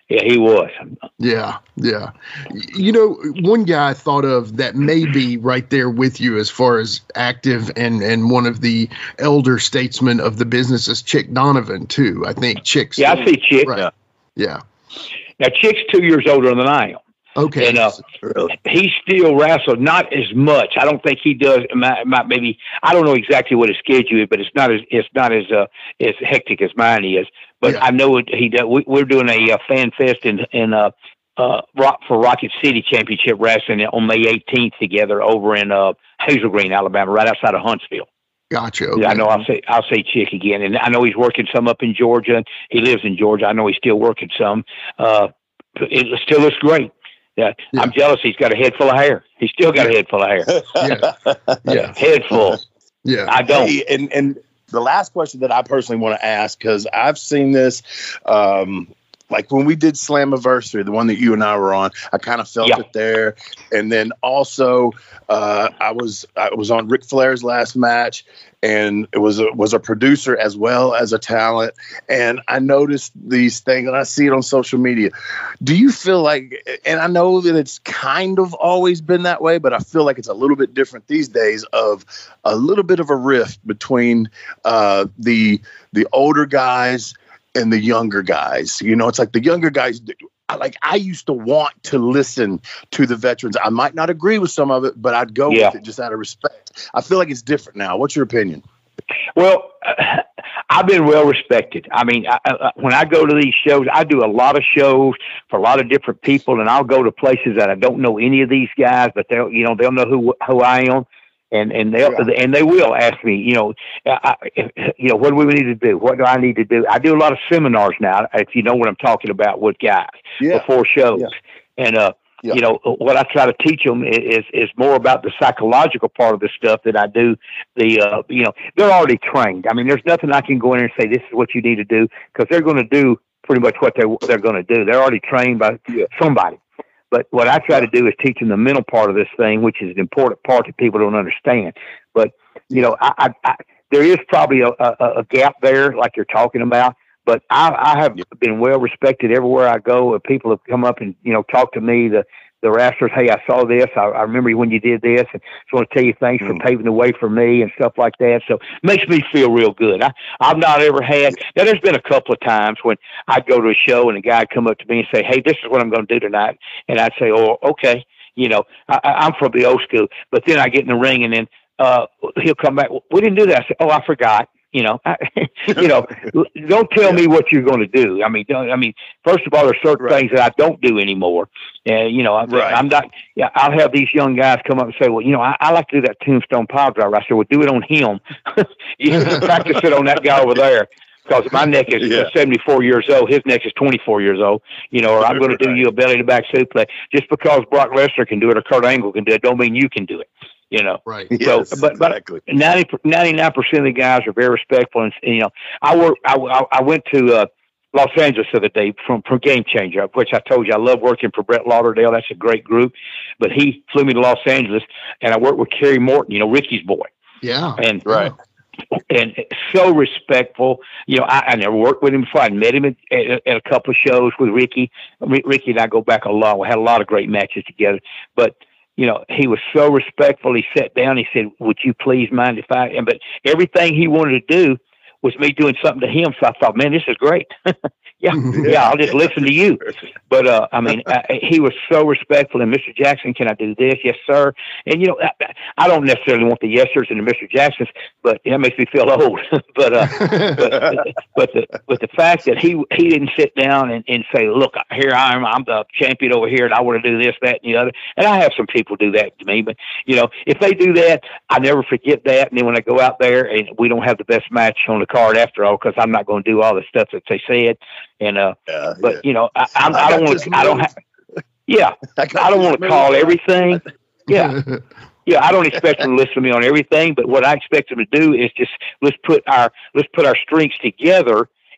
Yeah, he was. Yeah, yeah. You know, one guy I thought of that may be right there with you as far as active and, and one of the elder statesmen of the business is Chick Donovan, too. I think Chick's. Yeah, I see Chick. Right. Yeah. yeah. Now, Chick's two years older than I am. Okay. And uh, he still wrestles, not as much. I don't think he does. Maybe I don't know exactly what his schedule is, but it's not as it's not as uh, as hectic as mine is. But yeah. I know it, he does. We, we're doing a uh, fan fest in in uh, uh, Rock for Rocket City Championship Wrestling on May eighteenth together over in uh, Hazel Green, Alabama, right outside of Huntsville. Gotcha. Okay. Yeah, I know. I'll say I'll say Chick again, and I know he's working some up in Georgia. He lives in Georgia. I know he's still working some. Uh, it still looks great. Yeah. yeah, I'm jealous. He's got a head full of hair. He's still got a head full of hair. yeah, yeah, head full. Yeah, I don't. Hey, and and the last question that I personally want to ask, because I've seen this, um, like when we did Slammiversary, the one that you and I were on, I kind of felt yeah. it there. And then also, uh, I was I was on Ric Flair's last match, and it was a, was a producer as well as a talent. And I noticed these things, and I see it on social media. Do you feel like, and I know that it's kind of always been that way, but I feel like it's a little bit different these days, of a little bit of a rift between uh, the the older guys and the younger guys. You know, it's like the younger guys, like I used to want to listen to the veterans. I might not agree with some of it, but I'd go yeah. with it just out of respect. I feel like it's different now. What's your opinion? Well, uh, I've been well respected. I mean, I, I, when I go to these shows, I do a lot of shows for a lot of different people, and I'll go to places that I don't know any of these guys, but they'll, you know, they'll know who who I am. And and they yeah. and they will ask me, you know, I, you know, what do we need to do? What do I need to do? I do a lot of seminars now, if you know what I'm talking about, with guys yeah. before shows. Yeah. And uh, yeah. you know, what I try to teach them is is more about the psychological part of the stuff that I do. The uh, you know, they're already trained. I mean, there's nothing I can go in there and say this is what you need to do, because they're going to do pretty much what they they're going to do. They're already trained by yeah. somebody. But what I try to do is teach them the mental part of this thing, which is an important part that people don't understand. But, you know, I, I, I there is probably a, a, a gap there, like you're talking about. But I, I have been well respected everywhere I go. People have come up and, you know, talked to me, the, the wrestlers. Hey, I saw this. I, I remember when you did this. And just want to tell you thanks mm. for paving the way for me and stuff like that. So it makes me feel real good. I, I've not ever had, now there's been a couple of times when I'd go to a show and a guy would come up to me and say, hey, this is what I'm going to do tonight. And I'd say, oh, okay. You know, I, I'm from the old school. But then I get in the ring and then uh, he'll come back. We didn't do that. I said, oh, I forgot. You know, I, you know, don't tell yeah. me what you're going to do. I mean, don't, I mean, first of all, there's certain right. things that I don't do anymore. And, you know, I'm, right. I'm not, yeah, I'll have these young guys come up and say, well, you know, I, I like to do that tombstone pile driver. I said, well, do it on him. You practice it on that guy over there. Because my neck is yeah. seventy-four years old. His neck is twenty-four years old. You know, or I'm going to do you a belly-to-back suplex. Just because Brock Lesnar can do it or Kurt Angle can do it, don't mean you can do it. You know, right? So, yes, but exactly. but ninety ninety-nine percent of the guys are very respectful, and, and you know, I work. I, I went to uh, Los Angeles the other day from from Game Changer, which I told you I love working for Brett Lauderdale. That's a great group. But he flew me to Los Angeles, and I worked with Kerry Morton. You know, Ricky's boy. Yeah, and right. And so respectful. You know, I, I never worked with him before. I met him at, at, at a couple of shows with Ricky. Ricky and I go back a lot. We had a lot of great matches together. But you know, he was so respectful. He sat down. He said, "Would you please mind if I?" And but everything he wanted to do was me doing something to him. So I thought, man, this is great. yeah, yeah, I'll just listen to you. But uh, I mean, I, he was so respectful. And Mister Jackson, can I do this? Yes, sir. And you know, I, I don't necessarily want the yes sirs and the Mister Jacksons, but that makes me feel old. but uh, but but the but the fact that he he didn't sit down and, and say, look, here I am, I'm the champion over here, and I want to do this, that, and the other. And I have some people do that to me, but you know, if they do that, I never forget that. And then when I go out there and we don't have the best match on the card after all, because I'm not going to do all the stuff that they said. And uh, yeah, but yeah. you know, I, I'm, I, I don't want to. I don't have. Yeah, I, I don't want to call everything. Yeah, yeah. I don't expect them to listen to me on everything, but what I expect them to do is just let's put our let's put our strengths together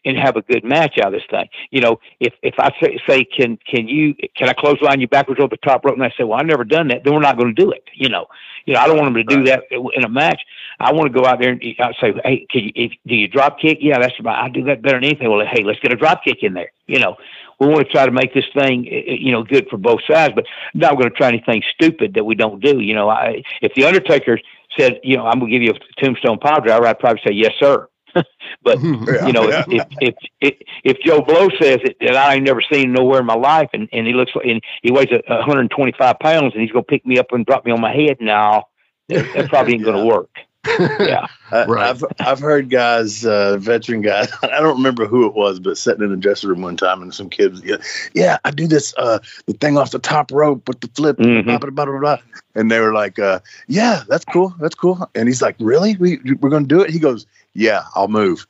and have a good match out of this thing. You know, if if I say, say can can you can I clothesline you backwards over the top rope, and I say, well, I've never done that, then we're not going to do it. You know, you know, I don't want them to do that in a match. I want to go out there and I say, hey, can you if, do you drop kick? Yeah, that's about. I do that better than anything. Well, hey, let's get a drop kick in there. You know, we want to try to make this thing, you know, good for both sides, but I'm not going to try anything stupid that we don't do. You know, I, if the Undertaker said, you know, I'm going to give you a tombstone pile driver, I'd probably say yes, sir. But yeah, you know, yeah. if, if if if Joe Blow says it, that I ain't never seen nowhere in my life, and, and he looks like, and he weighs a, one hundred twenty-five pounds, and he's going to pick me up and drop me on my head, now that, that probably ain't going to work. Yeah, uh, Right. I've I've heard guys, uh, veteran guys. I don't remember who it was, but sitting in the dressing room one time, and some kids, yeah, yeah I do this uh, the thing off the top rope with the flip, Mhm. blah, blah, blah, blah, blah. And they were like, uh, "Yeah, that's cool, that's cool." And he's like, "Really? We we're gonna do it?" He goes, "Yeah, I'll move."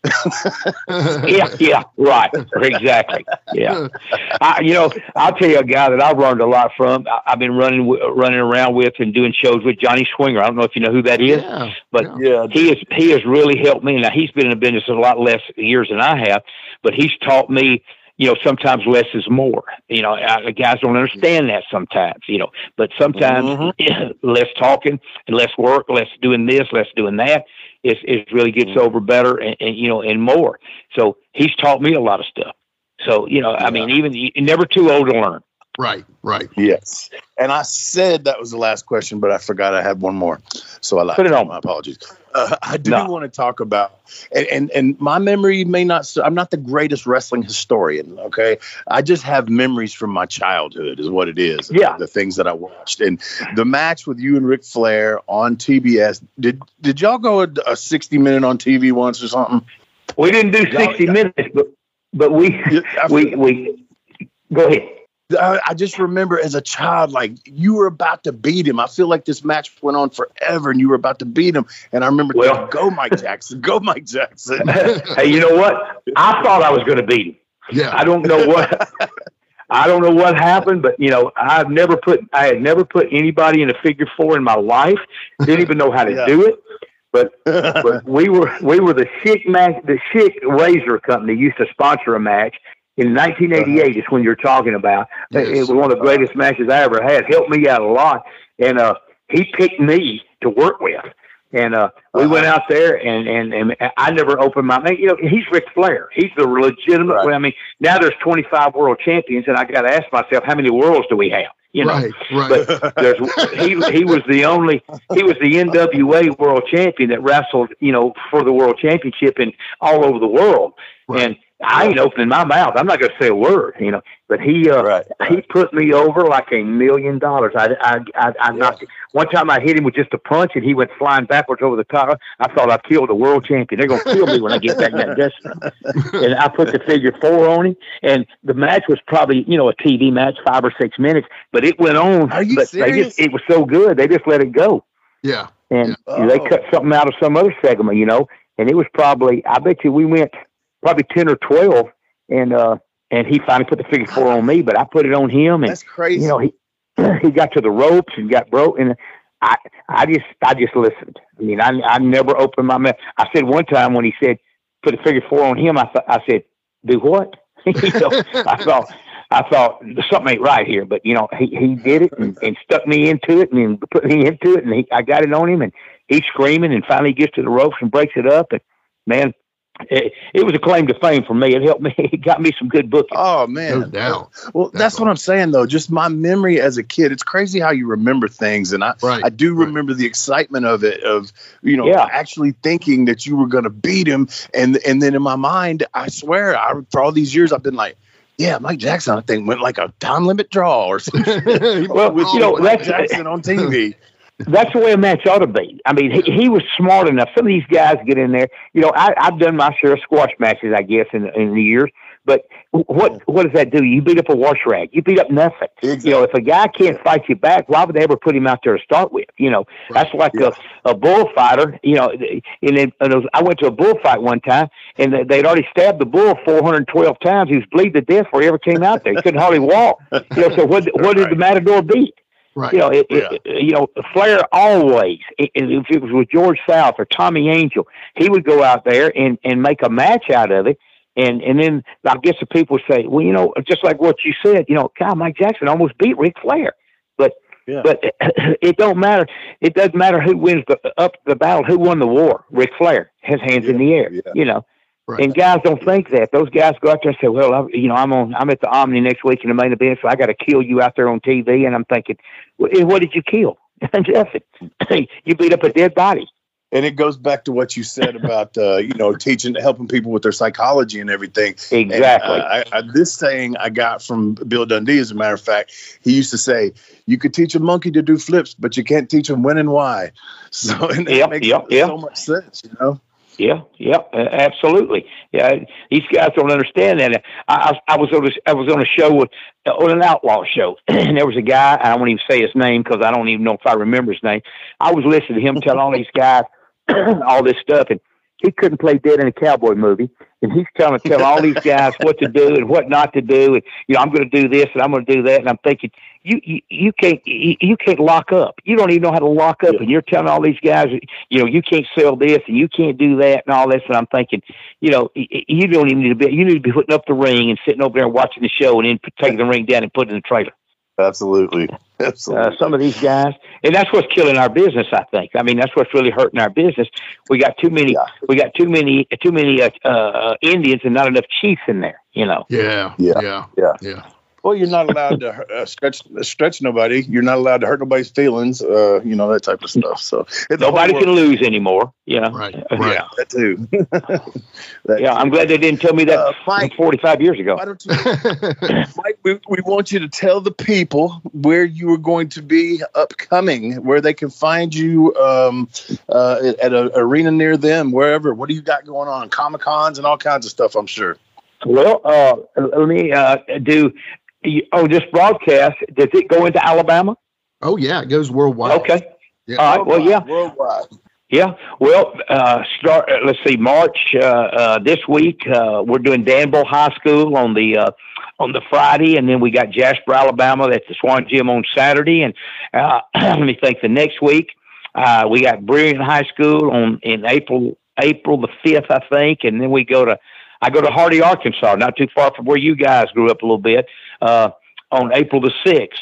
yeah, yeah, right, exactly. Yeah, I, you know, I'll tell you a guy that I've learned a lot from. I, I've been running w- running around with and doing shows with Johnny Swinger. I don't know if you know who that is, Yeah, but yeah. he is he has really helped me. Now he's been in the business a lot less years than I have, but he's taught me. You know, sometimes less is more. You know, I, guys don't understand that sometimes. You know, but sometimes Mhm. less talking and less work, less doing this, less doing that, is is really gets over better, and, and you know, and more. So he's taught me a lot of stuff. So you know, I mean, even you're never too old to learn. right, right. Yes. And I said that was the last question, but I forgot I had one more. So I lied. Put it on. My apologies. Uh, I do No. want to talk about, and, and, and my memory may not, I'm not the greatest wrestling historian, okay? I just have memories from my childhood is what it is. Yeah. The things that I watched. And the match with you and Ric Flair on T B S, did did y'all go a, a sixty minute on T V once or something? We didn't do sixty yeah. minutes, but but we Yeah, I we we go ahead. I, I just remember as a child, like you were about to beat him. I feel like this match went on forever, and you were about to beat him. And I remember, Well- thinking, go Mike Jackson, go Mike Jackson. Hey, you know what? I thought I was going to beat him. Yeah. I don't know what I don't know what happened, but you know, I've never put I had never put anybody in a figure four in my life. Didn't even know how to Yeah. do it. But but we were we were the Chic match the Chic Razor Company used to sponsor a match. In nineteen eighty-eight is when you're talking about. Yes. It was one of the greatest matches I ever had. Helped me out a lot. And uh, he picked me to work with. And uh, we went out there, and, and, and I never opened my mouth. You know, he's Ric Flair. He's the legitimate. Right. I mean, now there's twenty-five world champions, and I got to ask myself, how many worlds do we have? You know, Right, right. but there's he he was the only he was the N W A world champion that wrestled, you know, for the world championship and all over the world. Right. And I ain't opening my mouth. I'm not going to say a word, you know. But he uh, Right, he put me over like a million dollars. I I I, I knocked. One time I hit him with just a punch, and he went flying backwards over the top. I thought I killed the world champion. They're going to kill me when I get back in that dressing room. And I put the figure four on him, and the match was probably, you know, a T V match, five or six minutes, but it went on. Are you but they serious? just it was so good, they just let it go, Yeah. and Yeah. they Oh. cut something out of some other segment, you know. And it was probably, I bet you, we went probably ten or twelve, and uh, and he finally put the figure four on me, but I put it on him, and That's crazy. you know, he he got to the ropes and got broke, and I I just I just listened. I mean, I I never opened my mouth. I said one time when he said put the figure four on him, I thought I said, do what? you know, I thought I thought something ain't right here, but you know, he he did it and, and stuck me into it and put me into it, and he, I got it on him, and he's screaming, and finally he gets to the ropes and breaks it up, and man. It, it was a claim to fame for me. It helped me. It got me some good booking. Oh man. No doubt. Well, that's what I'm saying though. Just my memory as a kid. It's crazy how you remember things, and I, Right, I do right. remember the excitement of it. Of you know, Yeah. actually thinking that you were going to beat him, and and then in my mind, I swear, I for all these years, I've been like, yeah, Mike Jackson, I think went like a time limit draw or something. Well, with you know, Mike that's- Jackson on T V. That's the way a match ought to be. I mean, he, he was smart enough. Some of these guys get in there. You know, I, I've done my share of squash matches, I guess, in, in the years. But what what does that do? You beat up a wash rag. You beat up nothing. Exactly. You know, if a guy can't fight you back, why would they ever put him out there to start with? You know, that's like Yeah. a, a bullfighter. You know, and then and it was, I went to a bullfight one time, and they'd already stabbed the bull four hundred twelve times. He was bleeding to death before he ever came out there. He couldn't hardly walk. You know, so what what did the Matador beat? Right. You know, it, Yeah. it, you know, Flair always, i- if it was with George South or Tommy Angel, he would go out there and, and make a match out of it. And and then I guess the people say, well, you know, just like what you said, you know, God, Mike Jackson almost beat Ric Flair. But yeah. but it don't matter. It doesn't matter who wins the, up the battle, who won the war. Ric Flair has hands yeah. in the air, yeah. you know. Right. And guys don't think that. Those guys go out there and say, well, I, you know, I'm on, I'm at the Omni next week in the main event, so I got to kill you out there on T V. And I'm thinking, well, what did you kill? Nothing. You beat up a dead body. And it goes back to what you said about, uh, you know, teaching, helping people with their psychology and everything. Exactly. And, uh, I, I, this saying I got from Bill Dundee, as a matter of fact, he used to say, you could teach a monkey to do flips, but you can't teach them when and why. So and that yep, makes yep, so yep. much sense, you know? Yeah, yeah, absolutely. Yeah, these guys don't understand that. I, I, I was on a, I was on a show with on an outlaw show, and there was a guy. I won't even say his name because I don't even know if I remember his name. I was listening to him tell all these guys all this stuff, and he couldn't play dead in a cowboy movie, and he's trying to tell all these guys what to do and what not to do, and you know, I'm going to do this and I'm going to do that, and I'm thinking, you you, you can't you, you can't lock up. You don't even know how to lock up, yeah. and you're telling all these guys, you know, you can't sell this and you can't do that and all this, and I'm thinking, you know, you don't even need to be. You need to be putting up the ring and sitting over there and watching the show, and then taking the ring down and putting it in the trailer. Absolutely. Absolutely. Uh, some of these guys, and that's what's killing our business, I think. I mean, that's what's really hurting our business. We got too many, yeah. we got too many, too many uh, uh, Indians and not enough chiefs in there, you know? Yeah. Yeah. Yeah. Yeah. Yeah. Well, you're not allowed to uh, stretch stretch nobody. You're not allowed to hurt nobody's feelings. Uh, you know, that type of stuff. So nobody can lose anymore. You know, right? Right. Yeah, that too. that yeah, too. I'm glad they didn't tell me that uh, Mike, forty-five years ago. Why don't you, Mike? We, we want you to tell the people where you are going to be upcoming, where they can find you um, uh, at an arena near them, wherever. What do you got going on? Comic Cons and all kinds of stuff, I'm sure. Well, uh, let me uh, do. Oh, this broadcast, does it go into Alabama? Oh, yeah, it goes worldwide. Okay. Yeah. All right. Well, yeah. Worldwide. Yeah. Well, uh, start. Uh, let's see. March uh, uh, this week, uh, we're doing Danville High School on the uh, on the Friday, and then we got Jasper, Alabama. That's the Swan Gym on Saturday, and uh, let me think. The next week, uh, we got Brilliant High School on in April April the fifth, I think, and then we go to. I go to Hardy, Arkansas, not too far from where you guys grew up a little bit, uh, on April the sixth.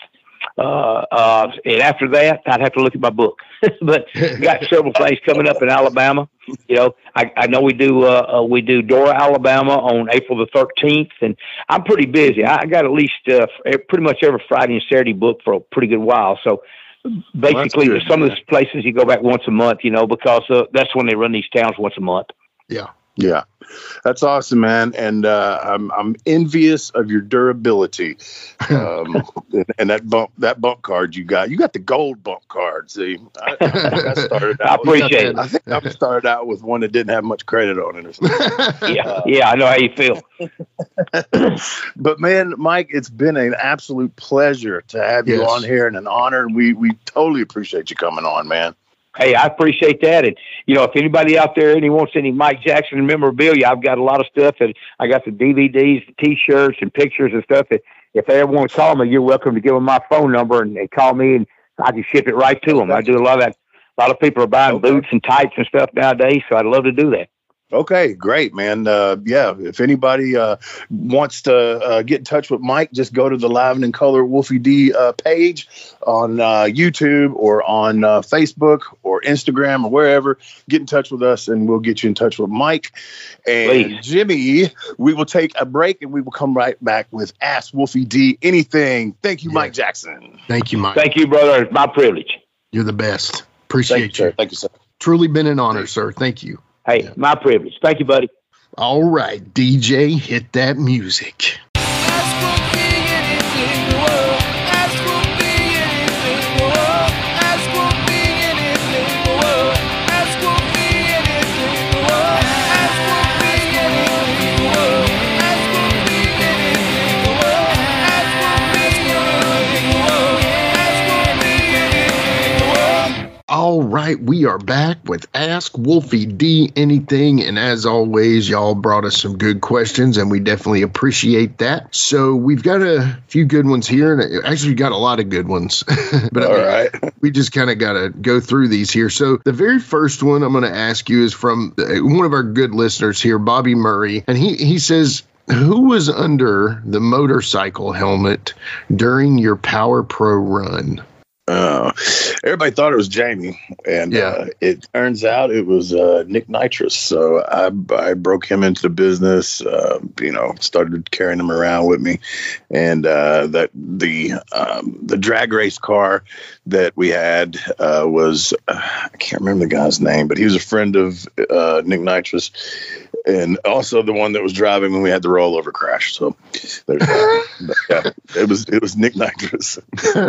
Uh, uh, and after that, I'd have to look at my book. But got several things coming up in Alabama. You know, I, I know we do uh, uh, we do Dora, Alabama on April the thirteenth, and I'm pretty busy. I got at least uh, pretty much every Friday and Saturday booked for a pretty good while. So basically, well, good, some man. of these places you go back once a month, you know, because uh, that's when they run these towns once a month. Yeah. Yeah, that's awesome, man. And uh, I'm I'm envious of your durability. Um, and, and that bump that bump card you got, you got the gold bump card. See, I, I, think I started. Out I appreciate with, it. I think I started out with one that didn't have much credit on it or something. yeah, uh, yeah, I know how you feel. But man, Mike, it's been an absolute pleasure to have yes. you on here and an honor. And we we totally appreciate you coming on, man. Hey, I appreciate that. And, you know, if anybody out there any wants any Mike Jackson memorabilia, I've got a lot of stuff. And I got the D V Ds, the T-shirts, and pictures and stuff. That if they ever want to call me, you're welcome to give them my phone number and, and call me, and I can ship it right to them. I do a lot of that. A lot of people are buying okay. boots and tights and stuff nowadays, so I'd love to do that. Okay, great, man. Uh, yeah, if anybody uh, wants to uh, get in touch with Mike, just go to the Live and in Color Wolfie D uh, page on uh, YouTube or on uh, Facebook or Instagram or wherever. Get in touch with us, and we'll get you in touch with Mike. And Please. Jimmy, we will take a break, and we will come right back with Ask Wolfie D Anything. Thank you, yes. Mike Jackson. Thank you, Mike. Thank you, brother. It's my privilege. You're the best. Appreciate Thank you. you. Sir. Thank you, sir. Truly been an honor, sir. Thank you. Hey, yeah. my privilege. Thank you, buddy. All right, D J, hit that music. All right, right, we are back with Ask Wolfie D Anything, and as always, y'all brought us some good questions, and we definitely appreciate that. So we've got a few good ones here, and actually, we got a lot of good ones. But all I mean, right, we just kind of got to go through these here. So the very first one I'm going to ask you is from one of our good listeners here, Bobby Murray, and he he says, who was under the motorcycle helmet during your Power Pro run? Uh, everybody thought it was Jamie, and yeah. uh, it turns out it was uh, Nick Nitrous. So I, I broke him into the business. Uh, you know, started carrying him around with me, and uh, that the um, the drag race car that we had uh, was uh, I can't remember the guy's name, but he was a friend of uh, Nick Nitrous, and also the one that was driving when we had the rollover crash. So there's that. But, yeah, it was it was Nick Nitrous,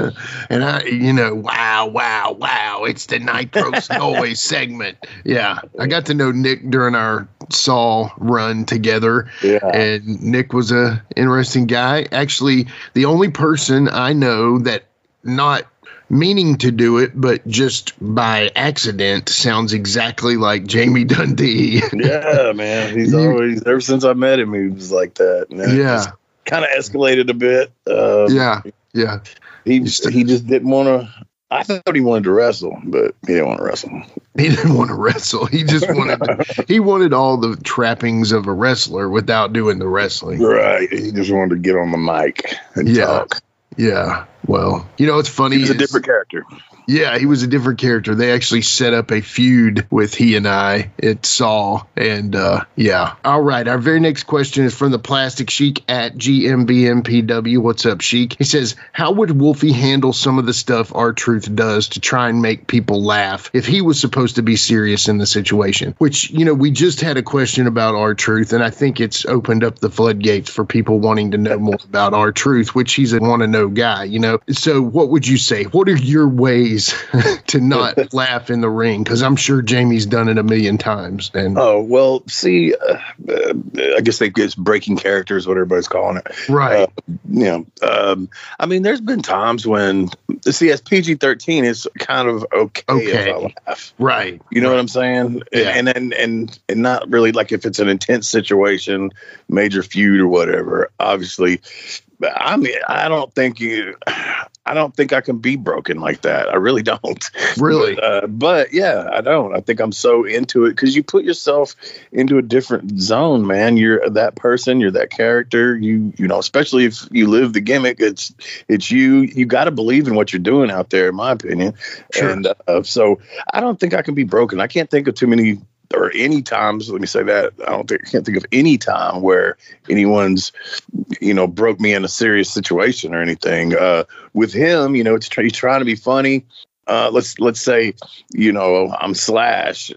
and I. You know, wow, wow, wow. It's the Nitros Noise segment. Yeah. I got to know Nick during our Saw run together. Yeah. And Nick was a interesting guy. Actually, the only person I know that not meaning to do it, but just by accident sounds exactly like Jamie Dundee. Yeah, man. He's always, ever since I met him, he was like that. Yeah. Kind of escalated a bit. Uh, yeah. Yeah. He he just didn't want to. I thought he wanted to wrestle, but he didn't want to wrestle. He didn't want to wrestle. He just wanted to, he wanted all the trappings of a wrestler without doing the wrestling. Right. He just wanted to get on the mic and yeah. talk. Yeah. Well, you know, it's funny. He's a is, different character. Yeah, he was a different character. They actually set up a feud with he and I at Saw. And uh, yeah. All right. Our very next question is from the Plastic Sheik at G M B M P W. What's up, Sheik? He says, how would Wolfie handle some of the stuff R-Truth does to try and make people laugh if he was supposed to be serious in the situation? Which, you know, we just had a question about R-Truth, and I think it's opened up the floodgates for people wanting to know more about R-Truth, which he's a want-to-know guy, you know? So what would you say? What are your ways to not laugh in the ring? Because I'm sure Jamie's done it a million times. And oh well, see, uh, uh, I guess they it's breaking characters, what everybody's calling it, right? Uh, you know, um, I mean, there's been times when see, as P G thirteen, it's kind of okay, okay. if I laugh, right? You know right. what I'm saying? Yeah. And and and and not really like if it's an intense situation, major feud or whatever. Obviously, I mean, I don't think you. I don't think I can be broken like that. I really don't. Really? But, uh, but yeah, I don't. I think I'm so into it because you put yourself into a different zone, man. You're that person. You're that character. You you know, especially if you live the gimmick. It's it's you. You got to believe in what you're doing out there, in my opinion. Sure. And uh, so I don't think I can be broken. I can't think of too many. Or any times, let me say that I don't think I can't think of any time where anyone's, you know, broke me in a serious situation or anything. Uh, with him, you know, it's he's trying to be funny. Uh, let's let's say, you know, I'm Slash.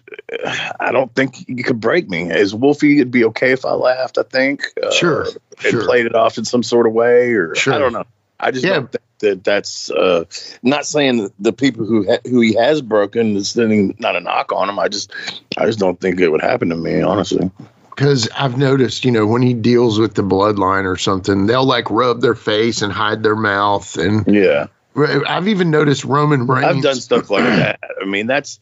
I don't think you could break me. As Wolfie, it'd be okay if I laughed. I think. Uh, sure. And sure. played it off in some sort of way, or sure. I don't know. I just yeah. don't think that that's uh, not saying that the people who ha- who he has broken is not a knock on him. I just I just don't think it would happen to me, honestly. Because I've noticed, you know, when he deals with the bloodline or something, they'll like rub their face and hide their mouth, and yeah, I've even noticed Roman Reigns. I've done stuff like that. I mean, that's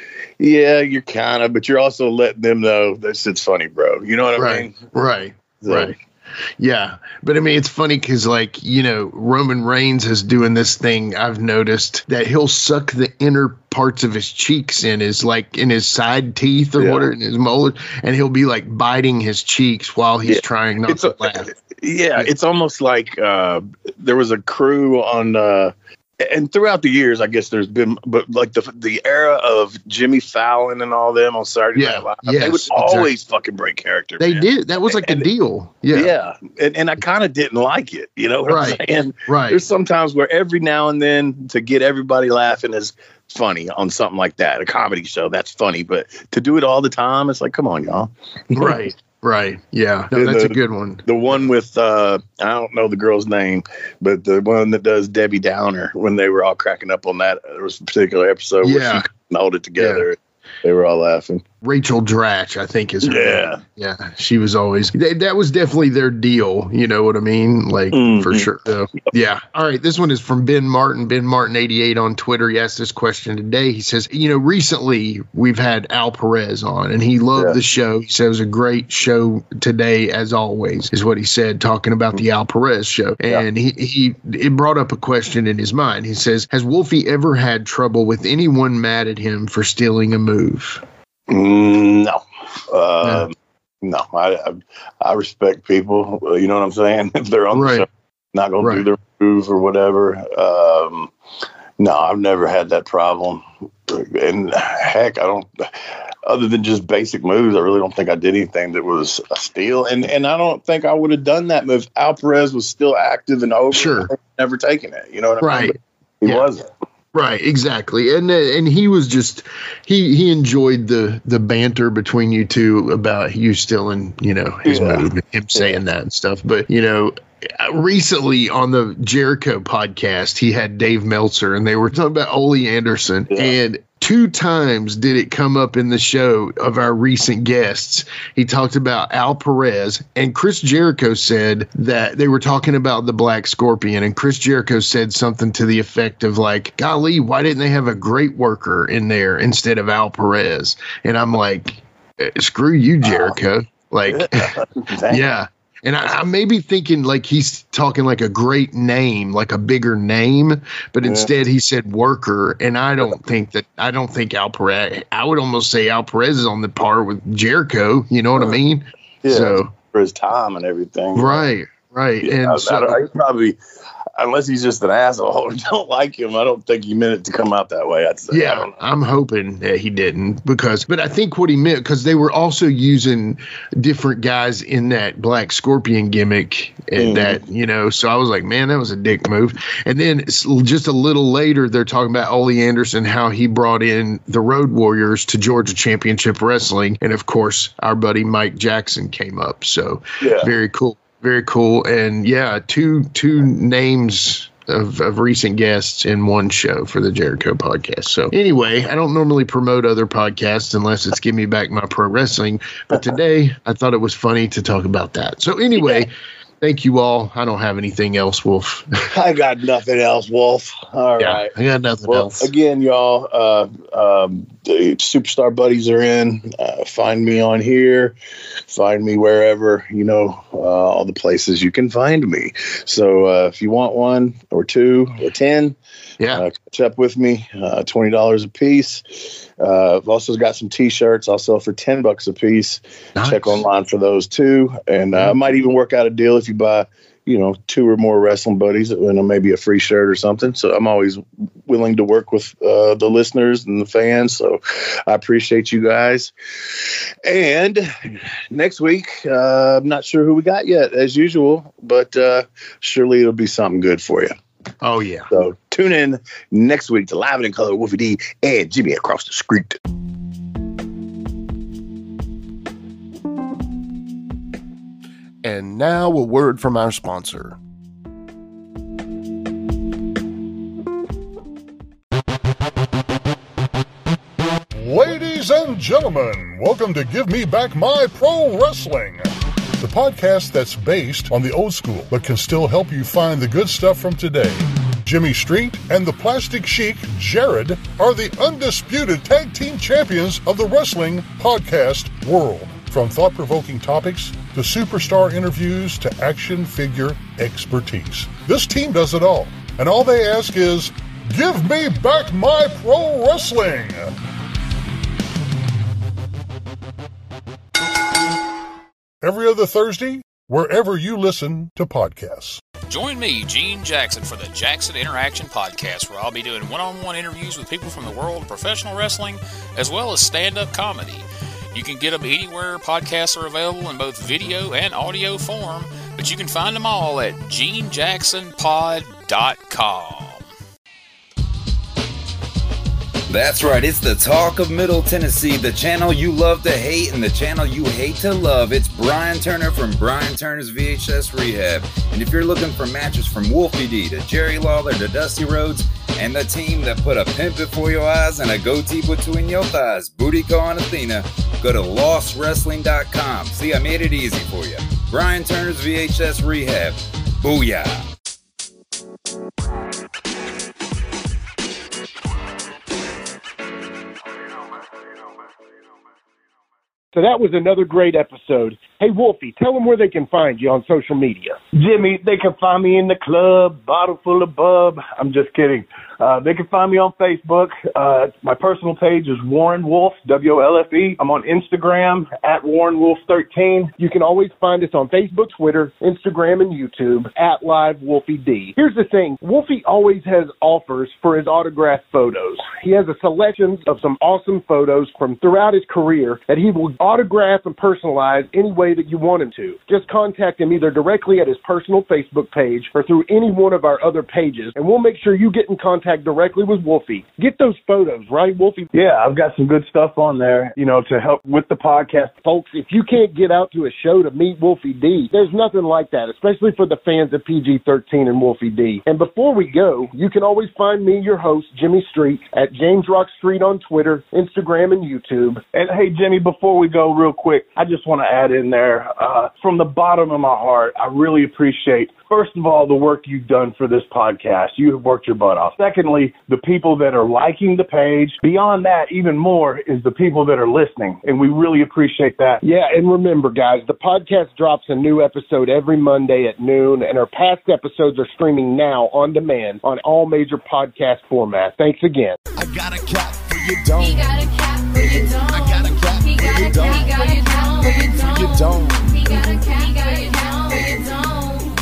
yeah, you're kind of, but you're also letting them know this it's funny, bro. You know what I right, mean? Right, so, right. Yeah, but I mean, it's funny because, like, you know, Roman Reigns is doing this thing. I've noticed that he'll suck the inner parts of his cheeks in his, like, in his side teeth or yeah. whatever, in his molar, and he'll be like biting his cheeks while he's yeah. trying not it's to a, laugh. Yeah, it's almost like uh, there was a crew on. Uh, And throughout the years, I guess there's been, but like the the era of Jimmy Fallon and all them on Saturday yeah, Night Live, yes, they would exactly. always fucking break character. They man. did. That was like and, the deal. Yeah, yeah, and, and I kind of didn't like it. You know what right. I'm saying? Right. There's sometimes where every now and then to get everybody laughing is funny on something like that, a comedy show. That's funny, but to do it all the time, it's like, come on, y'all. Right. Right. Yeah. No, that's the, a good one. The one with, uh, I don't know the girl's name, but the one that does Debbie Downer, when they were all cracking up on that, there was a particular episode yeah. where she couldn't hold it together. Yeah. They were all laughing. Rachel Dratch, I think is her Yeah. name. Yeah. She was always, they, that was definitely their deal. You know what I mean? Like, mm-hmm. for sure. So, yeah. All right. This one is from Ben Martin, Ben Martin eighty-eight on Twitter. He asked this question today. He says, you know, recently we've had Al Perez on and he loved yeah. the show. He said it was a great show today, as always, is what he said, talking about the Al Perez show. And yeah. he, he, it brought up a question in his mind. He says, has Wolfie ever had trouble with anyone mad at him for stealing a move? Mm, no. Uh, no. No, I, I I respect people. You know what I'm saying? If they're on right. the show, not going right. to do their move or whatever. Um, no, I've never had that problem. And heck, I don't. Other than just basic moves, I really don't think I did anything that was a steal. And and I don't think I would have done that move. Al Perez was still active and over. Sure. And never taking it. You know what I right. mean? But he yeah. wasn't. Right, exactly, and uh, and he was just he he enjoyed the the banter between you two about you stealing, you know, his yeah. move, him saying yeah. that and stuff. But you know, recently on the Jericho podcast, he had Dave Meltzer, and they were talking about Ole Anderson, yeah. and two times did it come up in the show of our recent guests. He talked about Al Perez, and Chris Jericho said that they were talking about the Black Scorpion, and Chris Jericho said something to the effect of like, golly, why didn't they have a great worker in there instead of Al Perez? And I'm like, screw you, Jericho. Like, yeah. And I, I may be thinking like he's talking like a great name, like a bigger name, but yeah. instead he said worker. And I don't think that I don't think Al Perez. I would almost say Al Perez is on the par with Jericho. You know what I mean? Yeah. So for his time and everything. Right. Right. Yeah, and I, so, I, I probably. Unless he's just an asshole, don't like him. I don't think he meant it to come out that way. I'd say. Yeah, I'm hoping that he didn't because, but I think what he meant because they were also using different guys in that Black Scorpion gimmick, and mm. that you know. So I was like, man, that was a dick move. And then just a little later, they're talking about Ole Anderson, how he brought in the Road Warriors to Georgia Championship Wrestling, and of course, our buddy Mike Jackson came up. So yeah. very cool. Very cool. And yeah, two two names of, of recent guests in one show for the Jericho podcast. So anyway, I don't normally promote other podcasts unless it's Give Me Back My Pro Wrestling. But today I thought it was funny to talk about that. So anyway, yeah. Thank you all. I don't have anything else, Wolf. I got nothing else, Wolf. All yeah, right. I got nothing well, else. Again, y'all, uh, um, the Superstar Buddies are in. Uh, find me on here. Find me wherever, you know, uh, all the places you can find me. So uh, if you want one or two or ten, yeah, uh, catch up with me. Uh, twenty dollars a piece. Uh, I've also got some T-shirts. I'll sell for ten bucks a piece. Nice. Check online for those too, and uh, I might even work out a deal if you buy, you know, two or more wrestling buddies, and you know, maybe a free shirt or something. So I'm always willing to work with uh, the listeners and the fans. So I appreciate you guys. And next week, uh, I'm not sure who we got yet, as usual, but uh, surely it'll be something good for you. Oh, yeah. So tune in next week to Live and in Color, Wolfie D and Jimmy Across the Street. And now a word from our sponsor. Ladies and gentlemen, welcome to Give Me Back My Pro Wrestling, the podcast that's based on the old school but can still help you find the good stuff from today. Jimmy Street and the Plastic Sheik, Jared, are the undisputed tag team champions of the wrestling podcast world. From thought-provoking topics to superstar interviews to action figure expertise. This team does it all. And all they ask is, give me back my pro wrestling! Every other Thursday, wherever you listen to podcasts. Join me, Gene Jackson, for the Jackson Interaction Podcast, where I'll be doing one-on-one interviews with people from the world of professional wrestling, as well as stand-up comedy. You can get them anywhere podcasts are available in both video and audio form, but you can find them all at gene jackson pod dot com. That's right, it's the talk of Middle Tennessee, the channel you love to hate and the channel you hate to love. It's Brian Turner from Brian Turner's V H S Rehab. And if you're looking for matches from Wolfie D to Jerry Lawler to Dusty Rhodes and the team that put a pimp before your eyes and a goatee between your thighs, Booty Call and Athena, go to lost wrestling dot com. See, I made it easy for you. Brian Turner's V H S Rehab. Booyah. So that was another great episode. Hey, Wolfie, tell them where they can find you on social media. Jimmy, they can find me in the club, bottle full of bub. I'm just kidding. Uh, they can find me on Facebook. Uh, my personal page is Warren Wolf, W O L F E. I'm on Instagram, at Warren Wolf thirteen. You can always find us on Facebook, Twitter, Instagram, and YouTube, at Live Wolfie D. Here's the thing. Wolfie always has offers for his autographed photos. He has a selection of some awesome photos from throughout his career that he will autograph and personalize any way that you want him to. Just contact him either directly at his personal Facebook page or through any one of our other pages, and we'll make sure you get in contact directly with Wolfie. Get those photos, right, Wolfie? Yeah, I've got some good stuff on there, you know, to help with the podcast. Folks, if you can't get out to a show to meet Wolfie D, there's nothing like that, especially for the fans of P G thirteen and Wolfie D. And before we go, you can always find me, your host, Jimmy Street, at James Rock Street on Twitter, Instagram, and YouTube. And hey, Jimmy, before we go real quick, I just want to add in there, uh, from the bottom of my heart, I really appreciate, first of all, the work you've done for this podcast. You have worked your butt off. Secondly, the people that are liking the page. Beyond that, even more, is the people that are listening, and we really appreciate that. Yeah, and remember, guys, the podcast drops a new episode every Monday at noon, and our past episodes are streaming now on demand on all major podcast formats. Thanks again. I got a cap for your dome. He got a cap for your dome. I got a cap he for got your a dome. He got a cap for your dome. He got a cap for your dome. For your dome.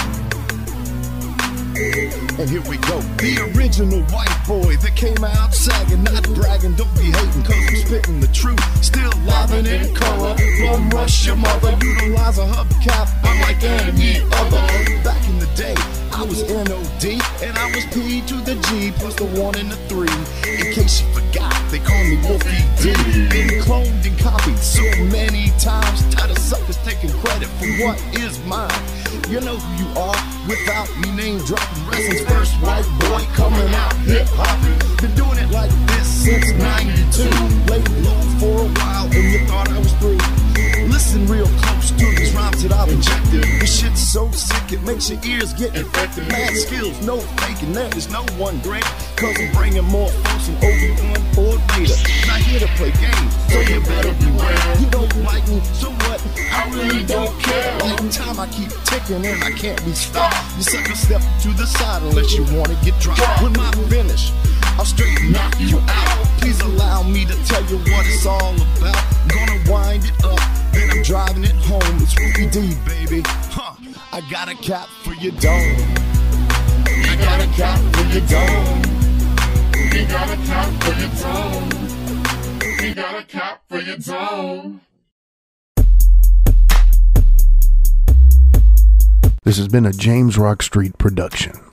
And here we go. The original white boy that came out sagging, not bragging, don't be hating, cause I'm spitting the truth. Still livin' in color. Bum rush your mother, utilize a hubcap, unlike any other. Back in the day, I was N O D, and I was P to the G, plus the one and the three. In case you forgot, they call me Wolfie D. Been cloned and copied so many times, tired of suckers taking credit for what is mine. You know who you are without me name dropping. Wrestling's first white boy coming out hip hopping. Been doing it like this since ninety-two. Laid low for a while and you thought I was through. Listen real close to these rhymes that I've injected. This shit's so sick it makes your ears get infected. Mad skills, no faking, there is no one great. Cause I'm bringing more folks than Obi-Wan or Vader. Not here to play games, so you better beware. You don't like me, so what? I really don't care. Like time I keep ticking and I can't be stopped. You sucker step to the side unless you wanna get dropped. With my finish, I'll straight knock you out. Please allow me to tell you what it's all about. I'm gonna wind it up, then I'm driving it home. It's Wolfie D, baby. Huh. I got a cap for your dome. I got a cap for your dome. He got a cap for your dome. He got a cap for your dome. This has been a James Rock Street production.